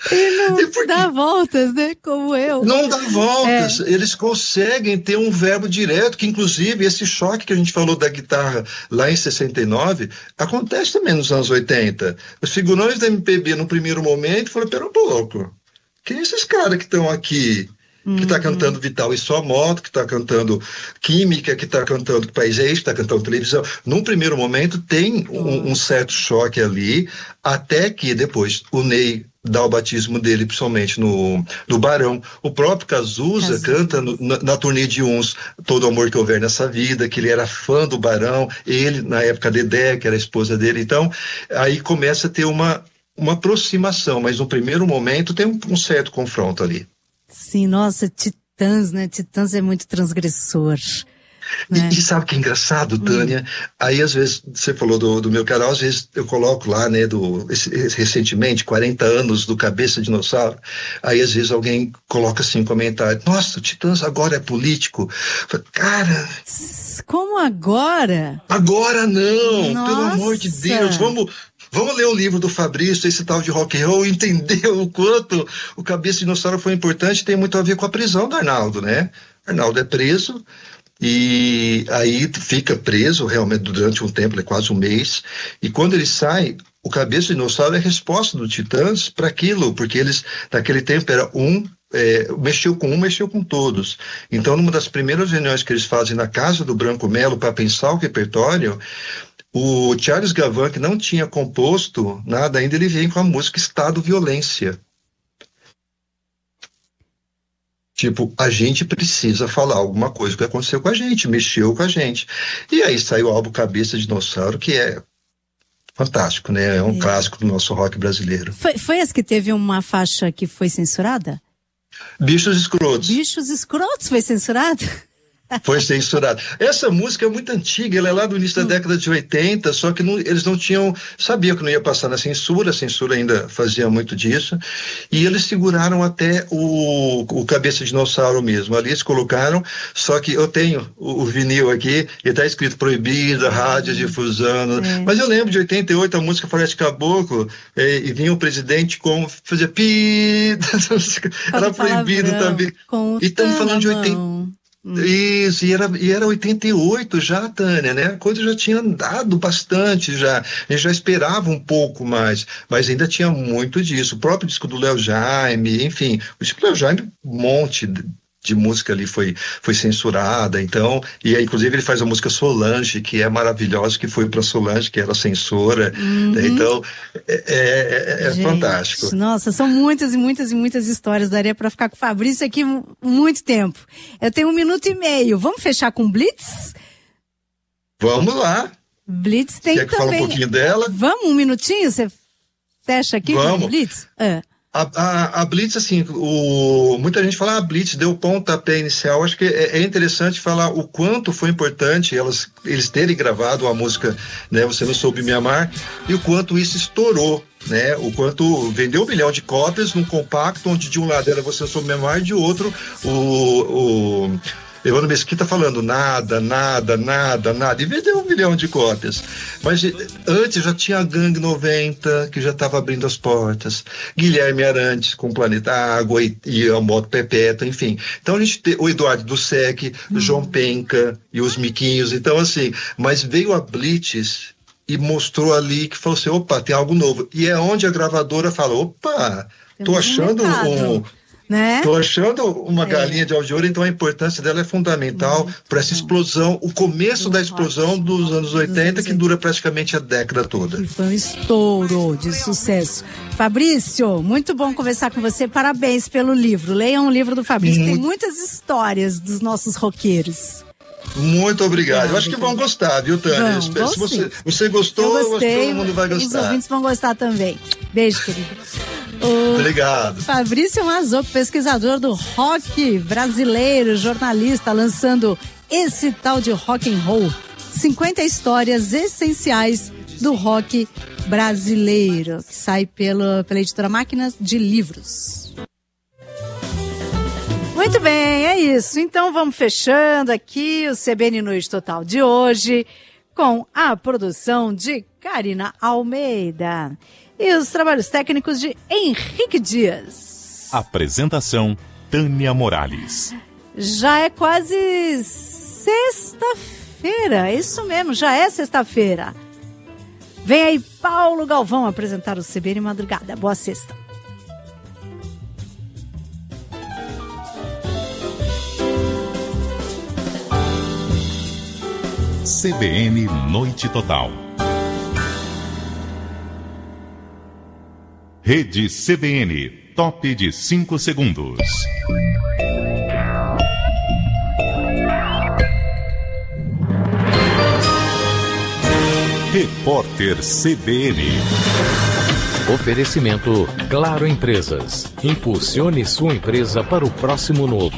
S4: E não dá voltas, né? Como eu.
S18: Não dá voltas. Eles conseguem ter um verbo direto, que inclusive esse choque que a gente falou da guitarra lá em 69, acontece também nos anos 80. Os figurões da MPB no primeiro momento falaram, pera um pouco, quem é esses caras que estão aqui? Que está cantando Vital e Sua Moto, que está cantando Química, que está cantando Que País é Este, que está cantando televisão. Num primeiro momento tem um certo choque ali, até que depois o Ney dá o batismo dele, principalmente no Barão. O próprio Cazuza canta na turnê de Uns, Todo Amor Que Houver Nessa Vida, que ele era fã do Barão, ele, na época, Dedé, que era a esposa dele. Então, aí começa a ter uma aproximação, mas no primeiro momento tem um certo confronto ali.
S4: Sim, nossa, Titãs, né? Titãs é muito transgressor. Né?
S18: E sabe o que é engraçado, Tânia? Aí, às vezes, você falou do meu canal, às vezes eu coloco lá, né, recentemente, 40 anos do Cabeça de Dinossauro, aí às vezes alguém coloca assim um comentário, nossa, o Titãs agora é político. Cara...
S4: Como agora?
S18: Agora não,
S4: nossa.
S18: Pelo amor de Deus, Vamos ler o livro do Fabrício, esse tal de rock and roll, e entender o quanto o Cabeça de Dinossauro foi importante, tem muito a ver com a prisão do Arnaldo, né? Arnaldo é preso, e aí fica preso realmente durante um tempo, quase um mês, e quando ele sai, o Cabeça de Dinossauro é a resposta do Titãs para aquilo, porque eles, naquele tempo, era mexeu com todos. Então, numa das primeiras reuniões que eles fazem na casa do Branco Melo para pensar o repertório, o Charles Gavan, que não tinha composto nada ainda, ele vem com a música Estado Violência. Tipo, a gente precisa falar alguma coisa que aconteceu com a gente, mexeu com a gente. E aí saiu o álbum Cabeça de Dinossauro, que é fantástico, né? É um clássico do nosso rock brasileiro.
S4: Foi esse que teve uma faixa que foi censurada?
S18: Bichos Escrotos.
S4: Bichos Escrotos foi censurado?
S18: Foi censurado. Essa música é muito antiga, ela é lá do início da década de 80, só que eles não sabiam que não ia passar na censura, a censura ainda fazia muito disso, e eles seguraram até o Cabeça de Dinossauro mesmo. Ali eles colocaram, só que eu tenho o vinil aqui, e está escrito proibida, rádio difusão, mas eu lembro de 88, a música Floresta Caboclo, e vinha o presidente fazia pi, era proibido também. E estamos falando de 80. Isso, e era 88 já, Tânia, né? A coisa já tinha andado bastante já, a gente já esperava um pouco mais, mas ainda tinha muito disso. O próprio disco do Léo Jaime, enfim, o disco do Léo Jaime, um monte de música ali foi censurada, então, e aí, inclusive ele faz a música Solange, que é maravilhosa, que foi para Solange, que era censora, né? Então gente, fantástico.
S4: Nossa, são muitas e muitas e muitas histórias, daria para ficar com o Fabrício aqui muito tempo. Eu tenho 1 minuto e meio, vamos fechar com Blitz?
S18: Vamos lá.
S4: Blitz tem
S18: Quer que
S4: também...
S18: fale um pouquinho dela?
S4: Vamos, 1 minutinho, você fecha aqui com o Blitz?
S18: A Blitz, assim, muita gente fala, a Blitz deu o pontapé inicial. Acho que é interessante falar o quanto foi importante eles terem gravado a música, né, Você Não Soube Me Amar, e o quanto isso estourou, né, o quanto vendeu 1 milhão de cópias num compacto, onde de um lado era Você Não Soube Me Amar, e de outro o Evandro Mesquita falando nada, e vendeu 1 milhão de cópias. Mas antes já tinha a Gangue 90, que já estava abrindo as portas, Guilherme Arantes com Planeta Água e a Moto Perpétua, enfim. Então a gente tem o Eduardo Dussek, João Penca e os Miquinhos, então assim, mas veio a Blitz e mostrou ali que falou assim, opa, tem algo novo. E é onde a gravadora fala, opa, tô achando né? Tô achando uma galinha de ouro, então a importância dela é fundamental para essa explosão, o começo da explosão dos anos 80, que dura praticamente a década toda.
S4: E foi um estouro de sucesso. Fabrício, muito bom conversar com você, parabéns pelo livro. Leiam o livro do Fabrício, tem muitas histórias dos nossos roqueiros.
S18: Muito obrigado. Eu acho que vão gostar, viu, Tânia? Se você gostou, eu acho que todo mundo vai gostar.
S4: Os ouvintes vão gostar também. Beijo, querido.
S18: Obrigado.
S4: Fabrício Mazzoco, pesquisador do rock brasileiro, jornalista, lançando esse tal de rock and roll. 50 histórias essenciais do rock brasileiro, que sai pela editora Máquinas de Livros. Muito bem, é isso. Então vamos fechando aqui o CBN Noite Total de hoje com a produção de Karina Almeida. e os trabalhos técnicos de Henrique Dias.
S12: Apresentação, Tânia Morales.
S4: Já é quase sexta-feira, isso mesmo, já é sexta-feira. Vem aí Paulo Galvão apresentar o CBN Madrugada. Boa sexta.
S12: CBN Noite Total. Rede CBN, top de 5 segundos. Repórter CBN.
S13: Oferecimento Claro Empresas. Impulsione sua empresa para o próximo novo.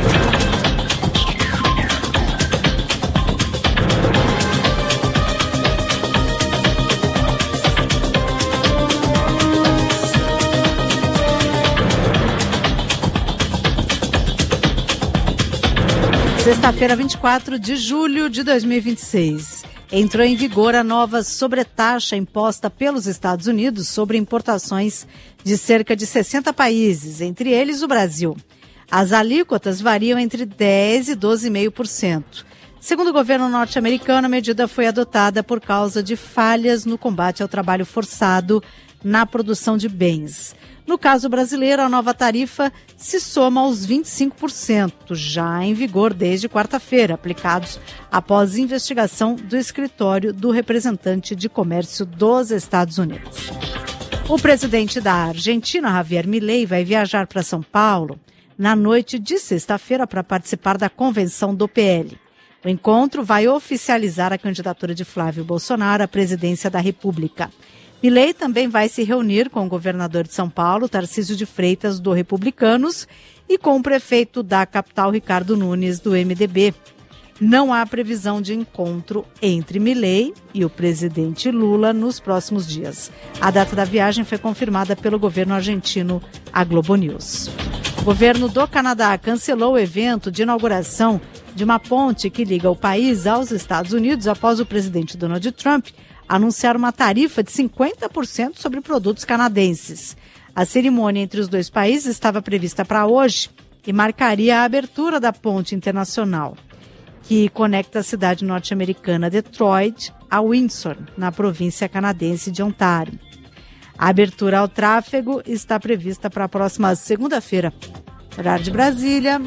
S4: Sexta-feira, 24 de julho de 2026. Entrou em vigor a nova sobretaxa imposta pelos Estados Unidos sobre importações de cerca de 60 países, entre eles o Brasil. As alíquotas variam entre 10% e 12,5%. Segundo o governo norte-americano, a medida foi adotada por causa de falhas no combate ao trabalho forçado na produção de bens. No caso brasileiro, a nova tarifa se soma aos 25%, já em vigor desde quarta-feira, aplicados após investigação do escritório do representante de comércio dos Estados Unidos. O presidente da Argentina, Javier Milei, vai viajar para São Paulo na noite de sexta-feira para participar da convenção do PL. O encontro vai oficializar a candidatura de Flávio Bolsonaro à presidência da República. Milei também vai se reunir com o governador de São Paulo, Tarcísio de Freitas, do Republicanos, e com o prefeito da capital, Ricardo Nunes, do MDB. Não há previsão de encontro entre Milei e o presidente Lula nos próximos dias. A data da viagem foi confirmada pelo governo argentino, a Globo News. O governo do Canadá cancelou o evento de inauguração de uma ponte que liga o país aos Estados Unidos após o presidente Donald Trump anunciar uma tarifa de 50% sobre produtos canadenses. A cerimônia entre os dois países estava prevista para hoje e marcaria a abertura da ponte internacional, que conecta a cidade norte-americana Detroit a Windsor, na província canadense de Ontário. A abertura ao tráfego está prevista para a próxima segunda-feira, horário de Brasília,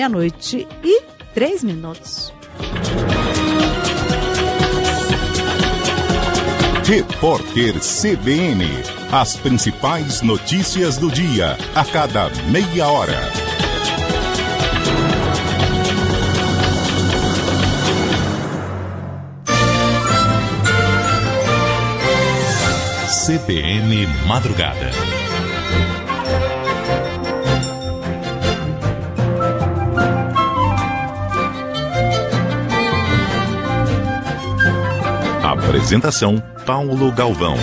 S4: 12:03.
S12: Repórter CBN. As principais notícias do dia, a cada meia hora. CBN Madrugada. Apresentação, Paulo Galvão.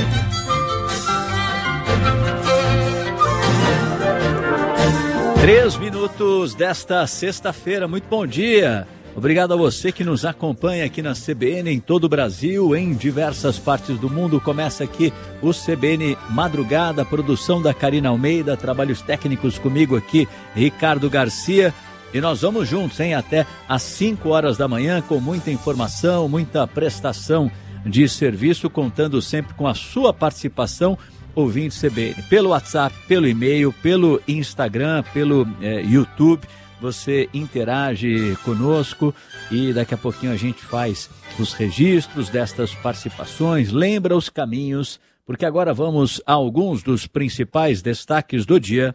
S20: Três minutos desta sexta-feira. Muito bom dia. Obrigado a você que nos acompanha aqui na CBN em todo o Brasil, em diversas partes do mundo. Começa aqui o CBN Madrugada, produção da Karina Almeida, trabalhos técnicos comigo aqui, Ricardo Garcia. E nós vamos juntos, até às 5 horas da manhã, com muita informação, muita prestação de serviço, contando sempre com a sua participação, ouvinte CBN, pelo WhatsApp, pelo e-mail, pelo Instagram, pelo YouTube. Você interage conosco e daqui a pouquinho a gente faz os registros destas participações, lembra os caminhos, porque agora vamos a alguns dos principais destaques do dia.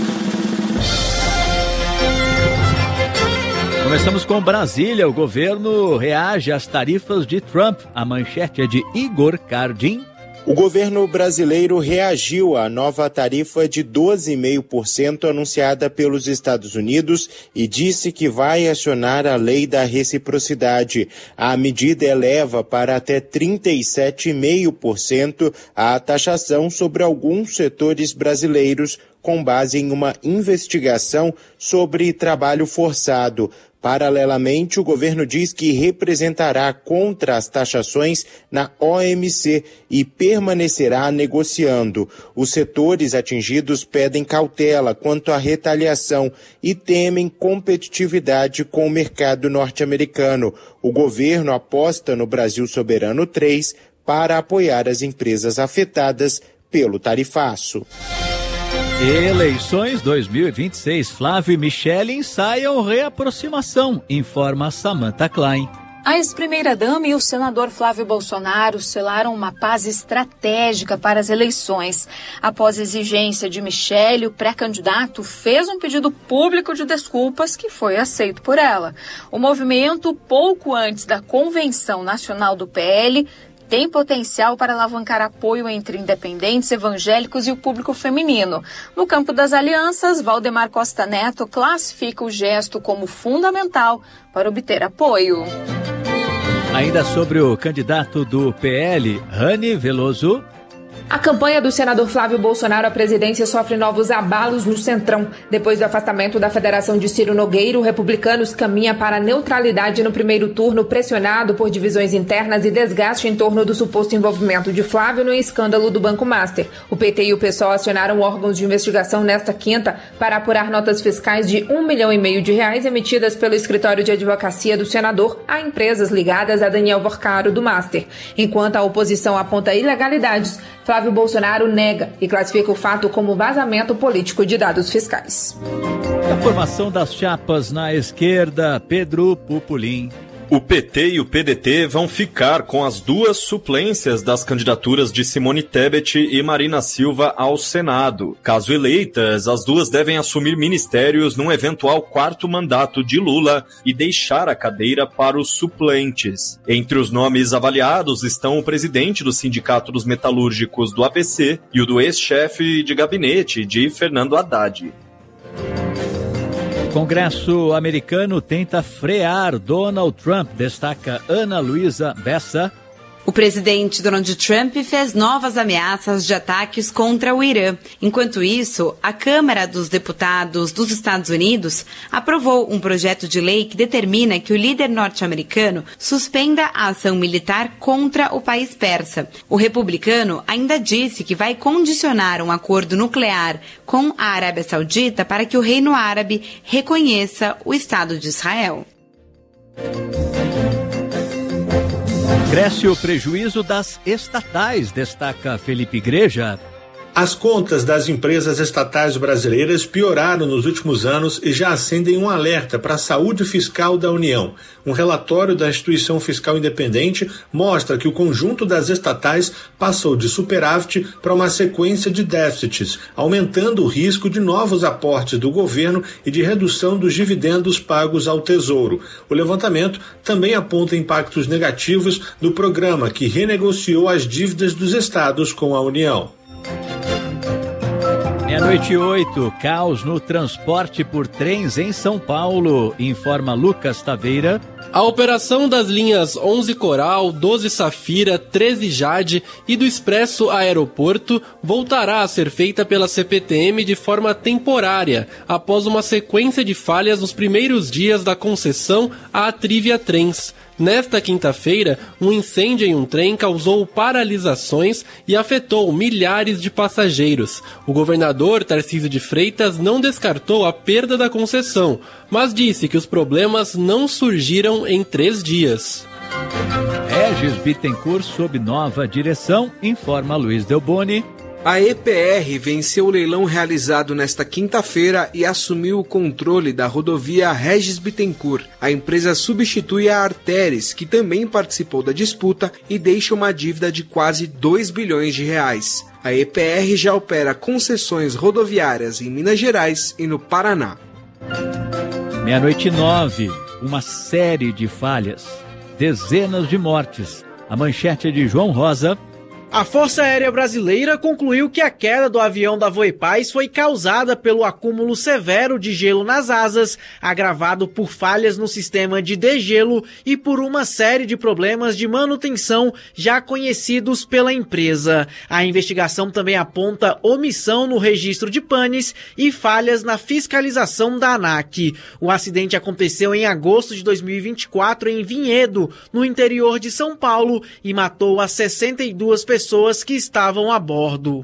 S20: Começamos com Brasília. O governo reage às tarifas de Trump. A manchete é de Igor Cardim.
S21: O governo brasileiro reagiu à nova tarifa de 12,5% anunciada pelos Estados Unidos e disse que vai acionar a lei da reciprocidade. A medida eleva para até 37,5% a taxação sobre alguns setores brasileiros, com base em uma investigação sobre trabalho forçado. Paralelamente, o governo diz que representará contra as taxações na OMC e permanecerá negociando. Os setores atingidos pedem cautela quanto à retaliação e temem competitividade com o mercado norte-americano. O governo aposta no Brasil Soberano 3 para apoiar as empresas afetadas pelo tarifaço.
S20: Eleições 2026. Flávio e Michele ensaiam reaproximação, informa Samantha Klein.
S5: A ex-primeira-dama e o senador Flávio Bolsonaro selaram uma paz estratégica para as eleições. Após exigência de Michele, o pré-candidato fez um pedido público de desculpas que foi aceito por ela. O movimento, pouco antes da Convenção Nacional do PL, tem potencial para alavancar apoio entre independentes, evangélicos e o público feminino. No campo das alianças, Valdemar Costa Neto classifica o gesto como fundamental para obter apoio.
S20: Ainda sobre o candidato do PL, Rani Veloso.
S1: A campanha do senador Flávio Bolsonaro à presidência sofre novos abalos no Centrão. Depois do afastamento da federação de Ciro Nogueira, o Republicanos caminha para a neutralidade no primeiro turno, pressionado por divisões internas e desgaste em torno do suposto envolvimento de Flávio no escândalo do Banco Master. O PT e o PSOL acionaram órgãos de investigação nesta quinta para apurar notas fiscais de R$1,5 milhão emitidas pelo escritório de advocacia do senador a empresas ligadas a Daniel Vorcaro do Master. Enquanto a oposição aponta ilegalidades, Flávio Bolsonaro nega e classifica o fato como vazamento político de dados fiscais.
S20: A formação das chapas na esquerda, Pedro Pupolin.
S22: O PT e o PDT vão ficar com as duas suplências das candidaturas de Simone Tebet e Marina Silva ao Senado. Caso eleitas, as duas devem assumir ministérios num eventual quarto mandato de Lula e deixar a cadeira para os suplentes. Entre os nomes avaliados estão o presidente do Sindicato dos Metalúrgicos do ABC e o do ex-chefe de gabinete de Fernando Haddad.
S20: O Congresso americano tenta frear Donald Trump, destaca Ana Luísa Bessa.
S23: O presidente Donald Trump fez novas ameaças de ataques contra o Irã. Enquanto isso, a Câmara dos Deputados dos Estados Unidos aprovou um projeto de lei que determina que o líder norte-americano suspenda a ação militar contra o país persa. O republicano ainda disse que vai condicionar um acordo nuclear com a Arábia Saudita para que o Reino Árabe reconheça o Estado de Israel.
S20: Cresce o prejuízo das estatais, destaca Felipe Igreja.
S24: As contas das empresas estatais brasileiras pioraram nos últimos anos e já acendem um alerta para a saúde fiscal da União. Um relatório da Instituição Fiscal Independente mostra que o conjunto das estatais passou de superávit para uma sequência de déficits, aumentando o risco de novos aportes do governo e de redução dos dividendos pagos ao Tesouro. O levantamento também aponta impactos negativos do programa que renegociou as dívidas dos estados com a União.
S20: 12:08, caos no transporte por trens em São Paulo, informa Lucas Taveira.
S14: A operação das linhas 11 Coral, 12 Safira, 13 Jade e do Expresso Aeroporto voltará a ser feita pela CPTM de forma temporária, após uma sequência de falhas nos primeiros dias da concessão à Trivia Trens. Nesta quinta-feira, um incêndio em um trem causou paralisações e afetou milhares de passageiros. O governador Tarcísio de Freitas não descartou a perda da concessão, mas disse que os problemas não surgiram em 3 dias.
S20: Regis Bittencourt sob nova direção, informa Luiz Delboni.
S25: A EPR venceu o leilão realizado nesta quinta-feira e assumiu o controle da rodovia Regis Bittencourt. A empresa substitui a Arteres, que também participou da disputa e deixa uma dívida de quase 2 bilhões de reais. A EPR já opera concessões rodoviárias em Minas Gerais e no Paraná.
S20: 12:09, uma série de falhas, dezenas de mortes. A manchete é de João Rosa.
S2: A Força Aérea Brasileira concluiu que a queda do avião da Voepaz foi causada pelo acúmulo severo de gelo nas asas, agravado por falhas no sistema de degelo e por uma série de problemas de manutenção já conhecidos pela empresa. A investigação também aponta omissão no registro de panes e falhas na fiscalização da ANAC. O acidente aconteceu em agosto de 2024 em Vinhedo, no interior de São Paulo, e matou as 62 pessoas que estavam a bordo.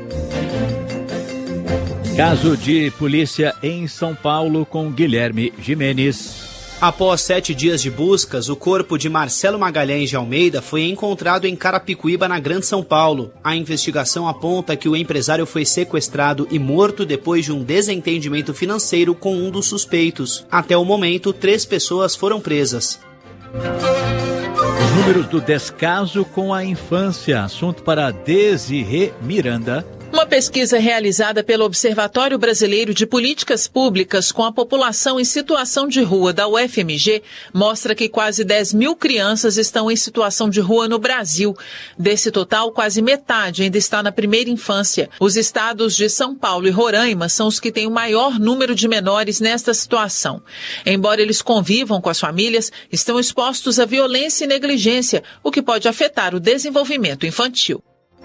S20: Caso de polícia em São Paulo com Guilherme Gimenez.
S3: Após 7 dias de buscas, o corpo de Marcelo Magalhães de Almeida foi encontrado em Carapicuíba, na Grande São Paulo. A investigação aponta que o empresário foi sequestrado e morto depois de um desentendimento financeiro com um dos suspeitos. Até o momento, 3 pessoas foram presas.
S20: Os números do descaso com a infância, assunto para Desirê Miranda.
S6: Uma pesquisa realizada pelo Observatório Brasileiro de Políticas Públicas com a população em situação de rua da UFMG mostra que quase 10 mil crianças estão em situação de rua no Brasil. Desse total, quase metade ainda está na primeira infância. Os estados de São Paulo e Roraima são os que têm o maior número de menores nesta situação. Embora eles convivam com as famílias, estão expostos à violência e negligência, o que pode afetar o desenvolvimento infantil.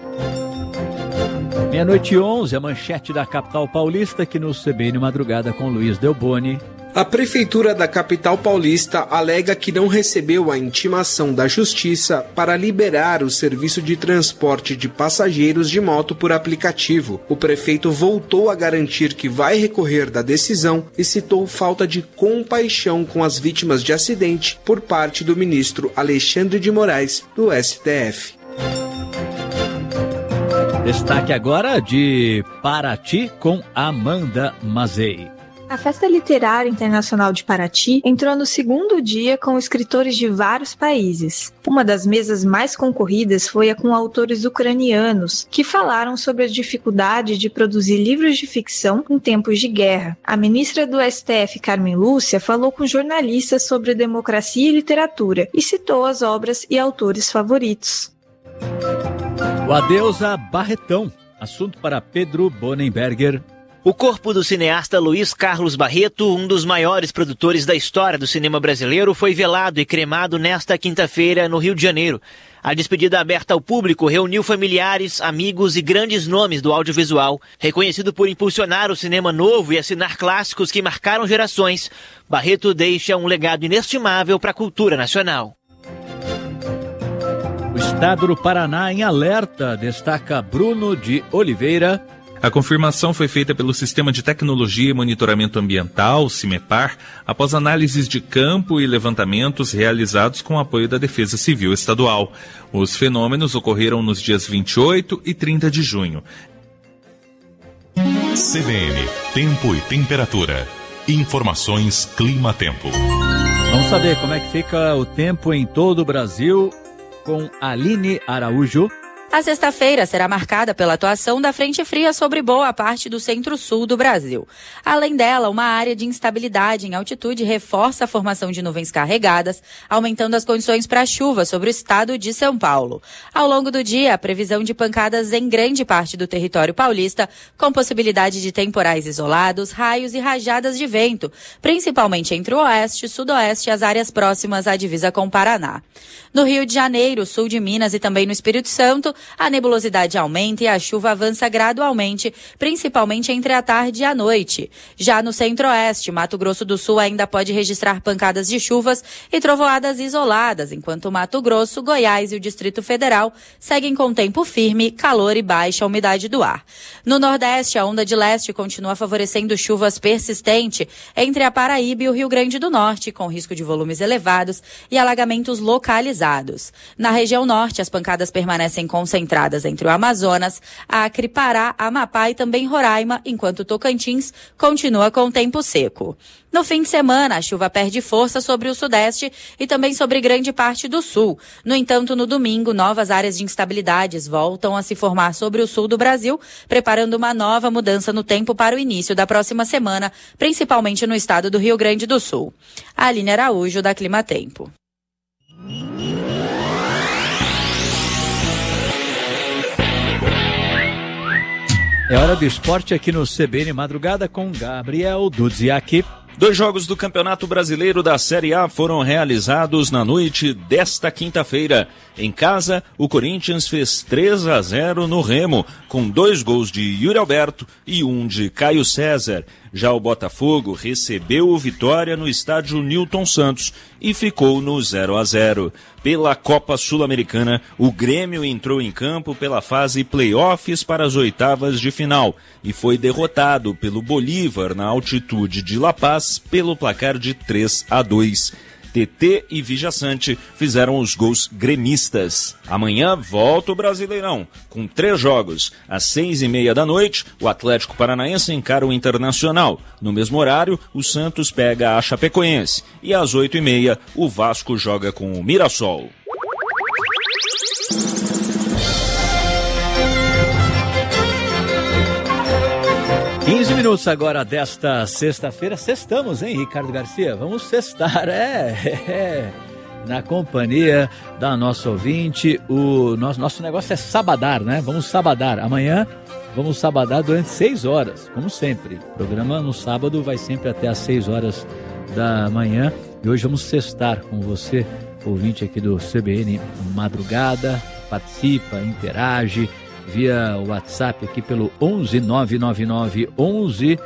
S20: 12:11, a manchete da capital paulista, aqui no CBN Madrugada com Luiz Delboni.
S25: A Prefeitura da capital paulista alega que não recebeu a intimação da Justiça para liberar o serviço de transporte de passageiros de moto por aplicativo. O prefeito voltou a garantir que vai recorrer da decisão e citou falta de compaixão com as vítimas de acidente por parte do ministro Alexandre de Moraes, do STF.
S20: Destaque agora de Paraty com Amanda Mazei.
S9: A Festa Literária Internacional de Paraty entrou no segundo dia com escritores de vários países. Uma das mesas mais concorridas foi a com autores ucranianos, que falaram sobre a dificuldade de produzir livros de ficção em tempos de guerra. A ministra do STF, Carmen Lúcia, falou com jornalistas sobre democracia e literatura e citou as obras e autores favoritos.
S20: O adeus a Barretão, assunto para Pedro Bonenberger.
S7: O corpo do cineasta Luiz Carlos Barreto, um dos maiores produtores da história do cinema brasileiro, foi velado e cremado nesta quinta-feira no Rio de Janeiro. A despedida aberta ao público reuniu familiares, amigos e grandes nomes do audiovisual. Reconhecido por impulsionar o cinema novo e assinar clássicos que marcaram gerações, Barreto deixa um legado inestimável para a cultura nacional.
S20: O estado do Paraná em alerta, destaca Bruno de Oliveira.
S8: A confirmação foi feita pelo Sistema de Tecnologia e Monitoramento Ambiental, CIMEPAR, após análises de campo e levantamentos realizados com apoio da Defesa Civil Estadual. Os fenômenos ocorreram nos dias 28 e 30 de junho.
S12: CBN, Tempo e Temperatura. Informações Clima-Tempo.
S20: Vamos saber como é que fica o tempo em todo o Brasil com Aline Araújo.
S26: A sexta-feira será marcada pela atuação da frente fria sobre boa parte do centro-sul do Brasil. Além dela, uma área de instabilidade em altitude reforça a formação de nuvens carregadas, aumentando as condições para chuva sobre o estado de São Paulo. Ao longo do dia, a previsão de pancadas em grande parte do território paulista, com possibilidade de temporais isolados, raios e rajadas de vento, principalmente entre o oeste, sudoeste e as áreas próximas à divisa com o Paraná. No Rio de Janeiro, sul de Minas e também no Espírito Santo, a nebulosidade aumenta e a chuva avança gradualmente, principalmente entre a tarde e a noite. Já no centro-oeste, Mato Grosso do Sul ainda pode registrar pancadas de chuvas e trovoadas isoladas, enquanto Mato Grosso, Goiás e o Distrito Federal seguem com tempo firme, calor e baixa umidade do ar. No Nordeste, a onda de leste continua favorecendo chuvas persistentes entre a Paraíba e o Rio Grande do Norte, com risco de volumes elevados e alagamentos localizados. Na região norte, as pancadas permanecem concentradas entre o Amazonas, Acre, Pará, Amapá e também Roraima, enquanto Tocantins continua com tempo seco. No fim de semana, a chuva perde força sobre o sudeste e também sobre grande parte do sul. No entanto, no domingo, novas áreas de instabilidades voltam a se formar sobre o sul do Brasil, preparando uma nova mudança no tempo para o início da próxima semana, principalmente no estado do Rio Grande do Sul. Aline Araújo, da Clima Tempo.
S20: É hora do esporte aqui no CBN Madrugada com Gabriel Dudziak.
S10: 2 jogos do Campeonato Brasileiro da Série A foram realizados na noite desta quinta-feira. Em casa, o Corinthians fez 3-0 no Remo, com 2 gols de Yuri Alberto e 1 de Caio César. Já o Botafogo recebeu o Vitória no estádio Newton Santos e ficou no 0-0. Pela Copa Sul-Americana, o Grêmio entrou em campo pela fase playoffs para as oitavas de final e foi derrotado pelo Bolívar na altitude de La Paz pelo placar de 3-2. TT e Vijaçante fizeram os gols gremistas. Amanhã volta o Brasileirão, com 3 jogos. Às 6h30 da noite, o Atlético Paranaense encara o Internacional. No mesmo horário, o Santos pega a Chapecoense. E às 8h30, o Vasco joga com o Mirassol.
S20: Minutos agora desta sexta-feira. Sextamos, hein, Ricardo Garcia? Vamos sextar, na companhia da nossa ouvinte. O nosso negócio é sabadar, né? Vamos sabadar. Amanhã vamos sabadar durante 6 horas, como sempre. O programa no sábado vai sempre até às 6 horas da manhã. E hoje vamos sextar com você, ouvinte aqui do CBN Madrugada. Participa, interage via WhatsApp aqui pelo 11 999 11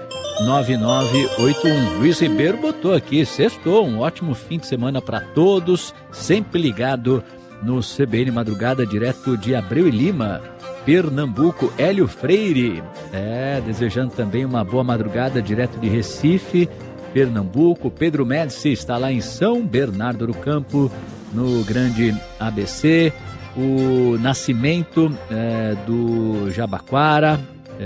S20: 9981. Luiz Ribeiro botou aqui, sextou, um ótimo fim de semana para todos, sempre ligado no CBN Madrugada, direto de Abreu e Lima, Pernambuco. Hélio Freire, desejando também uma boa madrugada, direto de Recife, Pernambuco. Pedro Médici está lá em São Bernardo do Campo, no Grande ABC. O Nascimento do Jabaquara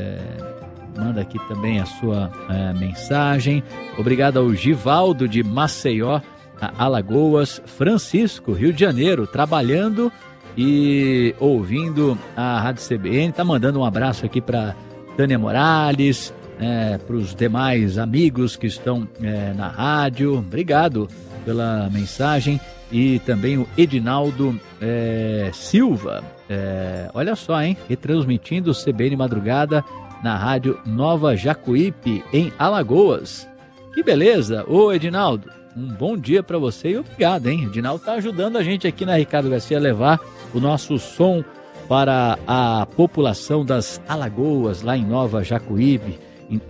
S20: manda aqui também a sua mensagem. Obrigado ao Givaldo de Maceió, Alagoas. Francisco, Rio de Janeiro, trabalhando e ouvindo a Rádio CBN. Tá mandando um abraço aqui para Tânia Morales, para os demais amigos que estão na rádio. Obrigado pela mensagem. E também o Edinaldo Silva, olha só, hein? Retransmitindo o CBN Madrugada na Rádio Nova Jacuípe, em Alagoas. Que beleza! Ô, Edinaldo, um bom dia para você e obrigado, hein? Edinaldo tá ajudando a gente aqui na Ricardo Garcia a levar o nosso som para a população das Alagoas, lá em Nova Jacuípe.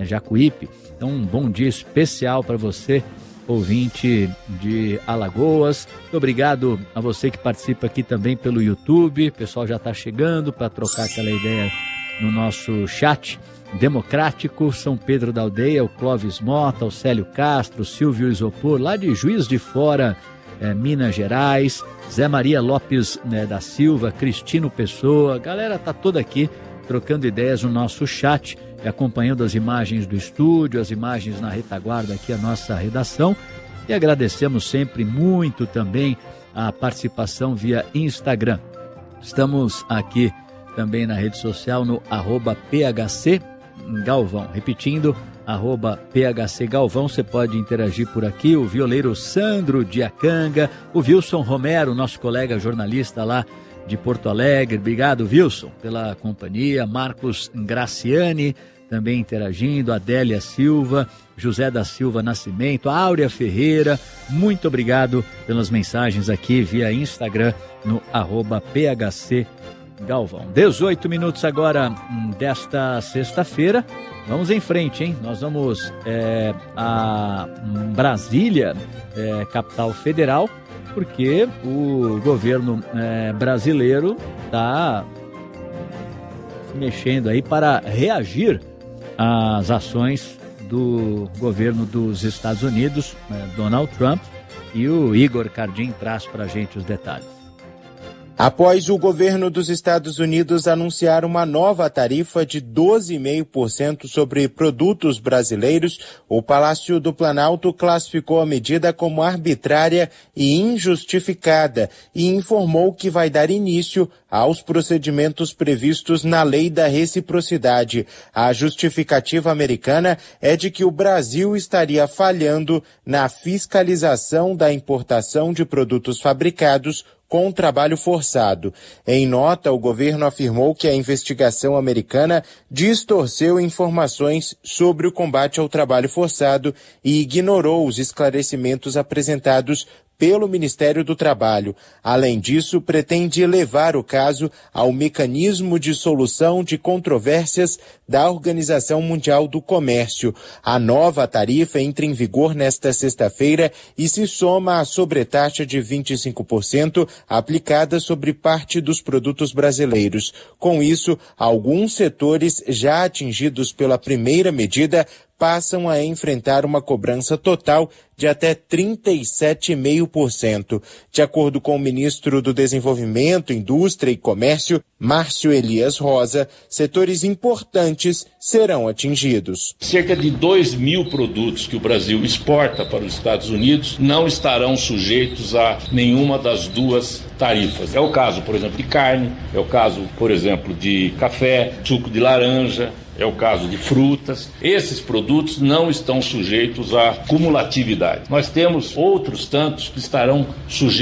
S20: Então, um bom dia especial para você, ouvinte de Alagoas. Muito obrigado a você que participa aqui também pelo YouTube. O pessoal já está chegando para trocar aquela ideia no nosso chat democrático. São Pedro da Aldeia, o Clóvis Mota, o Célio Castro, o Silvio Isopor, lá de Juiz de Fora, Minas Gerais, Zé Maria Lopes da Silva, Cristino Pessoa. A galera tá toda aqui trocando ideias no nosso chat, acompanhando as imagens do estúdio, as imagens na retaguarda aqui, a nossa redação. E agradecemos sempre muito também a participação via Instagram. Estamos aqui também na rede social no @PHC Galvão. Repetindo, @PHC Galvão, você pode interagir por aqui. O violeiro Sandro Diacanga, o Wilson Romero, nosso colega jornalista lá de Porto Alegre. Obrigado, Wilson, pela companhia. Marcos Graciani também interagindo, Adélia Silva, José da Silva Nascimento, Áurea Ferreira. Muito obrigado pelas mensagens aqui via Instagram no @PHC Galvão. 18 minutos agora desta sexta-feira. Vamos em frente, hein? Nós vamos a Brasília, capital federal, porque o governo brasileiro está mexendo aí para reagir às ações do governo dos Estados Unidos, Donald Trump, e o Igor Cardim traz para a gente os detalhes.
S21: Após o governo dos Estados Unidos anunciar uma nova tarifa de 12,5% sobre produtos brasileiros, o Palácio do Planalto classificou a medida como arbitrária e injustificada e informou que vai dar início aos procedimentos previstos na Lei da Reciprocidade. A justificativa americana é de que o Brasil estaria falhando na fiscalização da importação de produtos fabricados com o trabalho forçado. Em nota, o governo afirmou que a investigação americana distorceu informações sobre o combate ao trabalho forçado e ignorou os esclarecimentos apresentados pelo Ministério do Trabalho. Além disso, pretende levar o caso ao mecanismo de solução de controvérsias da Organização Mundial do Comércio. A nova tarifa entra em vigor nesta sexta-feira e se soma à sobretaxa de 25% aplicada sobre parte dos produtos brasileiros. Com isso, alguns setores já atingidos pela primeira medida passam a enfrentar uma cobrança total de até 37,5%. De acordo com o ministro do Desenvolvimento, Indústria e Comércio, Márcio Elias Rosa, setores importantes serão atingidos.
S11: Cerca de 2.000 produtos que o Brasil exporta para os Estados Unidos não estarão sujeitos a nenhuma das duas tarifas. É o caso, por exemplo, de carne, é o caso, por exemplo, de café, suco de laranja, é o caso de frutas. Esses produtos não estão sujeitos à cumulatividade. Nós temos outros tantos que estarão sujeitos